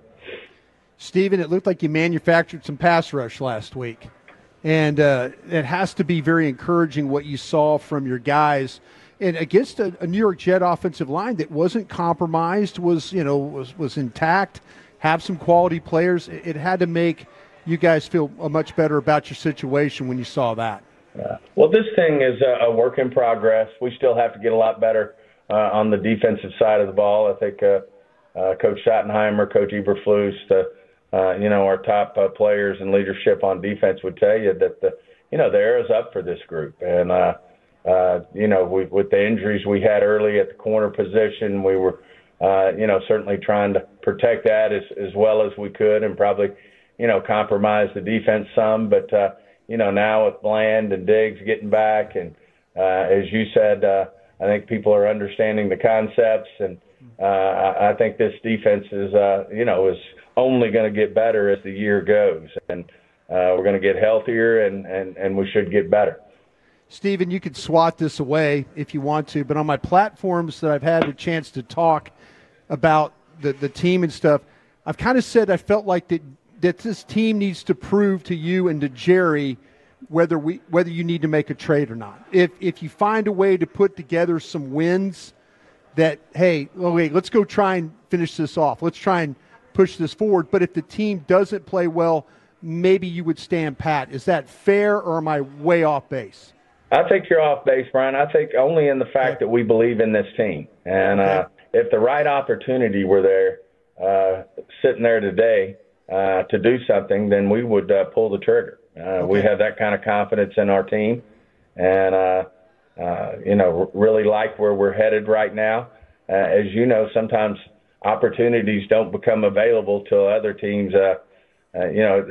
Steven, it looked like you manufactured some pass rush last week. And uh, it has to be very encouraging what you saw from your guys. And against a, a New York Jet offensive line that wasn't compromised, was, you know, was, was intact, have some quality players, it, it had to make you guys feel much better about your situation when you saw that. Yeah. Well, this thing is a, a work in progress. We still have to get a lot better uh, on the defensive side of the ball. I think uh, uh, Coach Schottenheimer, Coach Eberflus, uh, uh, you know, our top uh, players and leadership on defense would tell you that the, you know, the air is up for this group. And, uh, uh, you know, we, with the injuries we had early at the corner position, we were, uh, you know, certainly trying to protect that as, as well as we could and probably, you know, compromise the defense some. But, uh, you know, now with Bland and Diggs getting back and, uh, as you said, uh, I think people are understanding the concepts. And uh, I, I think this defense is, uh, you know, is only going to get better as the year goes. And uh, we're going to get healthier and, and, and we should get better. Steven, you could swat this away if you want to, but on my platforms that I've had a chance to talk about the, the team and stuff, I've kind of said I felt like that that this team needs to prove to you and to Jerry whether we whether you need to make a trade or not. If if you find a way to put together some wins that, hey, okay, let's go try and finish this off. Let's try and push this forward. But if the team doesn't play well, maybe you would stand pat. Is that fair, or am I way off base? I think you're off base, Brian. I think only in the fact that we believe in this team. And uh, if the right opportunity were there, uh, sitting there today uh, to do something, then we would uh, pull the trigger. Uh, okay. We have that kind of confidence in our team. And, uh, uh, you know, really like where we're headed right now. Uh, as you know, sometimes opportunities don't become available till other teams, uh, uh, you know,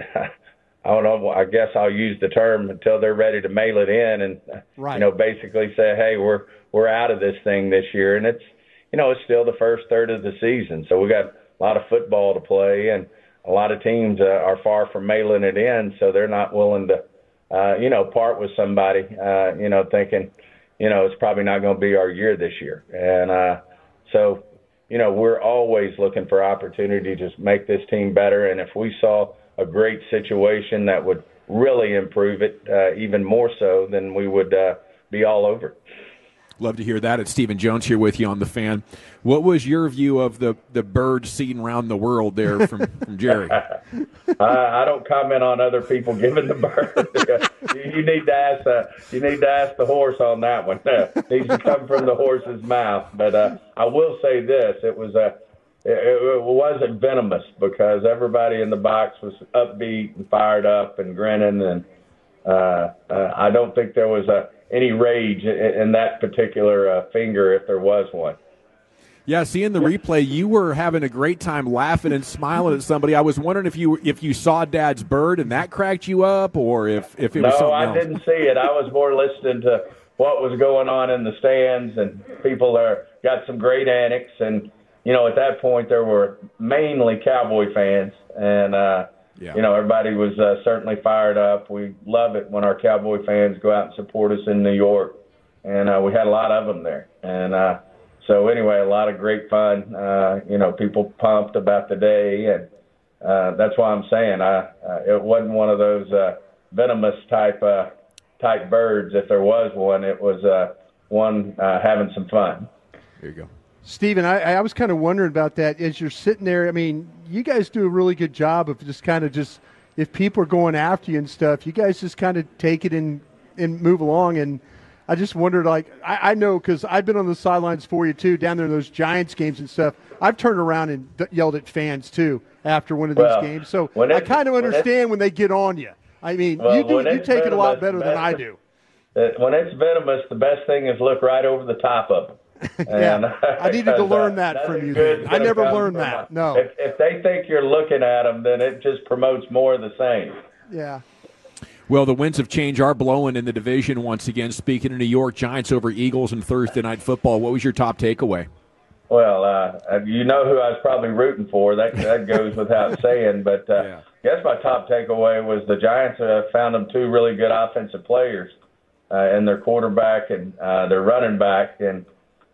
I don't know, I guess I'll use the term until they're ready to mail it in and, right. you know, basically say, hey, we're we're out of this thing this year. And it's, you know, it's still the first third of the season. So we got a lot of football to play, and a lot of teams uh, are far from mailing it in, so they're not willing to, uh, you know, part with somebody, uh, you know, thinking, you know, it's probably not going to be our year this year. And uh, so, you know, we're always looking for opportunity to make this team better. And if we saw a great situation that would really improve it uh, even more so, then we would uh, be all over. Love to hear that. It's Stephen Jones here with you on The Fan. What was your view of the, the birds seeing around the world there from, from Jerry? uh, I don't comment on other people giving the bird. you, you need to ask uh, you need to ask the horse on that one. It needs to come from the horse's mouth. But uh, I will say this: it was a it, it wasn't venomous, because everybody in the box was upbeat and fired up and grinning, and uh, uh, I don't think there was a any rage in that particular uh, finger, if there was one. Yeah, seeing the replay, you were having a great time laughing and smiling at somebody. I was wondering if you if you saw Dad's bird and that cracked you up, or if, if it was no, something I else. didn't see it. I was more listening to what was going on in the stands, and people are got some great antics. And, you know, at that point there were mainly Cowboy fans, and uh, Yeah. You know, everybody was uh, certainly fired up. We love it when our Cowboy fans go out and support us in New York, and uh, we had a lot of them there. And uh, so anyway, a lot of great fun. Uh, you know, people pumped about the day, and uh, that's why I'm saying I, uh, it wasn't one of those uh, venomous type uh, type birds. If there was one, it was uh, one uh, having some fun. There you go. Steven, I, I was kind of wondering about that as you're sitting there. I mean, you guys do a really good job of just kind of just, if people are going after you and stuff, you guys just kind of take it and, and move along. And I just wondered, like, I, I know because I've been on the sidelines for you too, down there in those Giants games and stuff. I've turned around and d- yelled at fans too after one of these well, games. So it, I kind of understand when, when they get on you. I mean, well, you do you take venomous, it a lot better than I do. When it's venomous, the best thing is look right over the top of them. And, yeah, I needed to learn that uh, from you. Then. I never learned that. A, no. If, if they think you're looking at them, then it just promotes more of the same. Yeah. Well, the winds of change are blowing in the division once again. Speaking of New York, Giants over Eagles in Thursday Night Football. What was your top takeaway? Well, uh, you know who I was probably rooting for. That that goes without saying. But uh, yeah. I guess my top takeaway was the Giants uh, found them two really good offensive players uh, and their quarterback and uh, their running back. And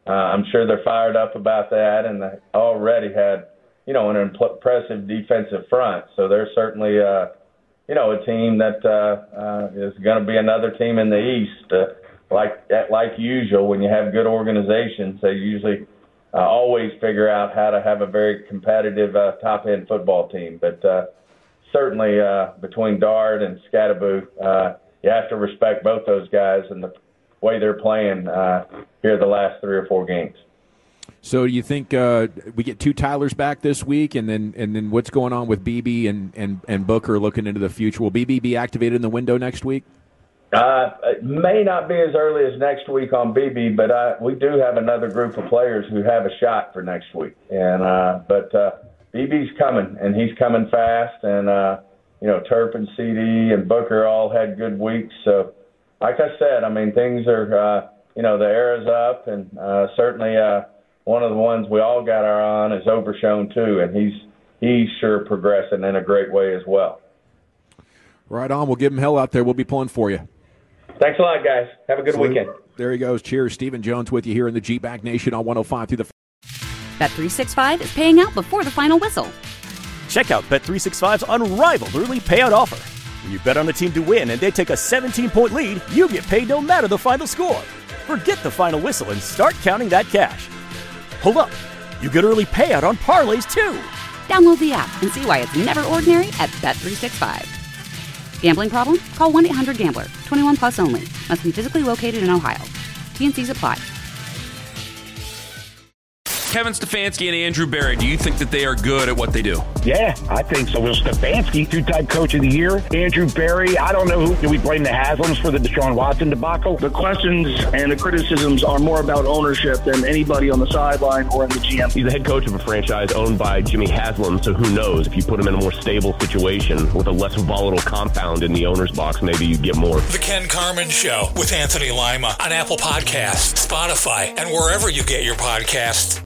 uh, I'm sure they're fired up about that, and they already had, you know, an impressive defensive front. So they're certainly, uh, you know, a team that uh, uh, is going to be another team in the East. Uh, like like usual, when you have good organizations, they usually uh, always figure out how to have a very competitive uh, top-end football team. But uh, certainly uh, between Dart and Scatterboot, uh, you have to respect both those guys and the way they're playing uh, here the last three or four games. So do you think uh, we get two Tylers back this week, and then and then what's going on with B B and, and, and Booker looking into the future? Will B B be activated in the window next week? Uh, it may not be as early as next week on B B, but uh, we do have another group of players who have a shot for next week. And uh, but uh, B B's coming, and he's coming fast. And uh, you know, Turpin, C D, and Booker all had good weeks. So, like I said, I mean, things are uh, you know, the era's up, and uh, certainly. Uh, One of the ones we all got our eye on is Overshone too, and he's he's sure progressing in a great way as well. Right on. We'll give him hell out there. We'll be pulling for you. Thanks a lot, guys. Have a good Salute. weekend. There he goes. Cheers. Stephen Jones with you here in the G-Bag Nation on one oh five through the. Bet three sixty-five is paying out before the final whistle. Check out Bet three sixty-five's unrivaled early payout offer. When you bet on a team to win and they take a seventeen-point lead, you get paid no matter the final score. Forget the final whistle and start counting that cash. Hold up. You get early payout on parlays, too. Download the app and see why it's never ordinary at Bet three sixty-five. Gambling problem? Call one eight hundred gambler. twenty-one plus only. Must be physically located in Ohio. T and C's apply. Kevin Stefanski and Andrew Berry, do you think that they are good at what they do? Yeah, I think so. Will Stefanski, two-time coach of the year. Andrew Berry, I don't know who. Do we blame the Haslams for the Deshaun Watson debacle? The questions and the criticisms are more about ownership than anybody on the sideline or in the G M. He's the head coach of a franchise owned by Jimmy Haslam, so who knows? If you put him in a more stable situation with a less volatile compound in the owner's box, maybe you get more. The Ken Carman Show with Anthony Lima on Apple Podcasts, Spotify, and wherever you get your podcasts.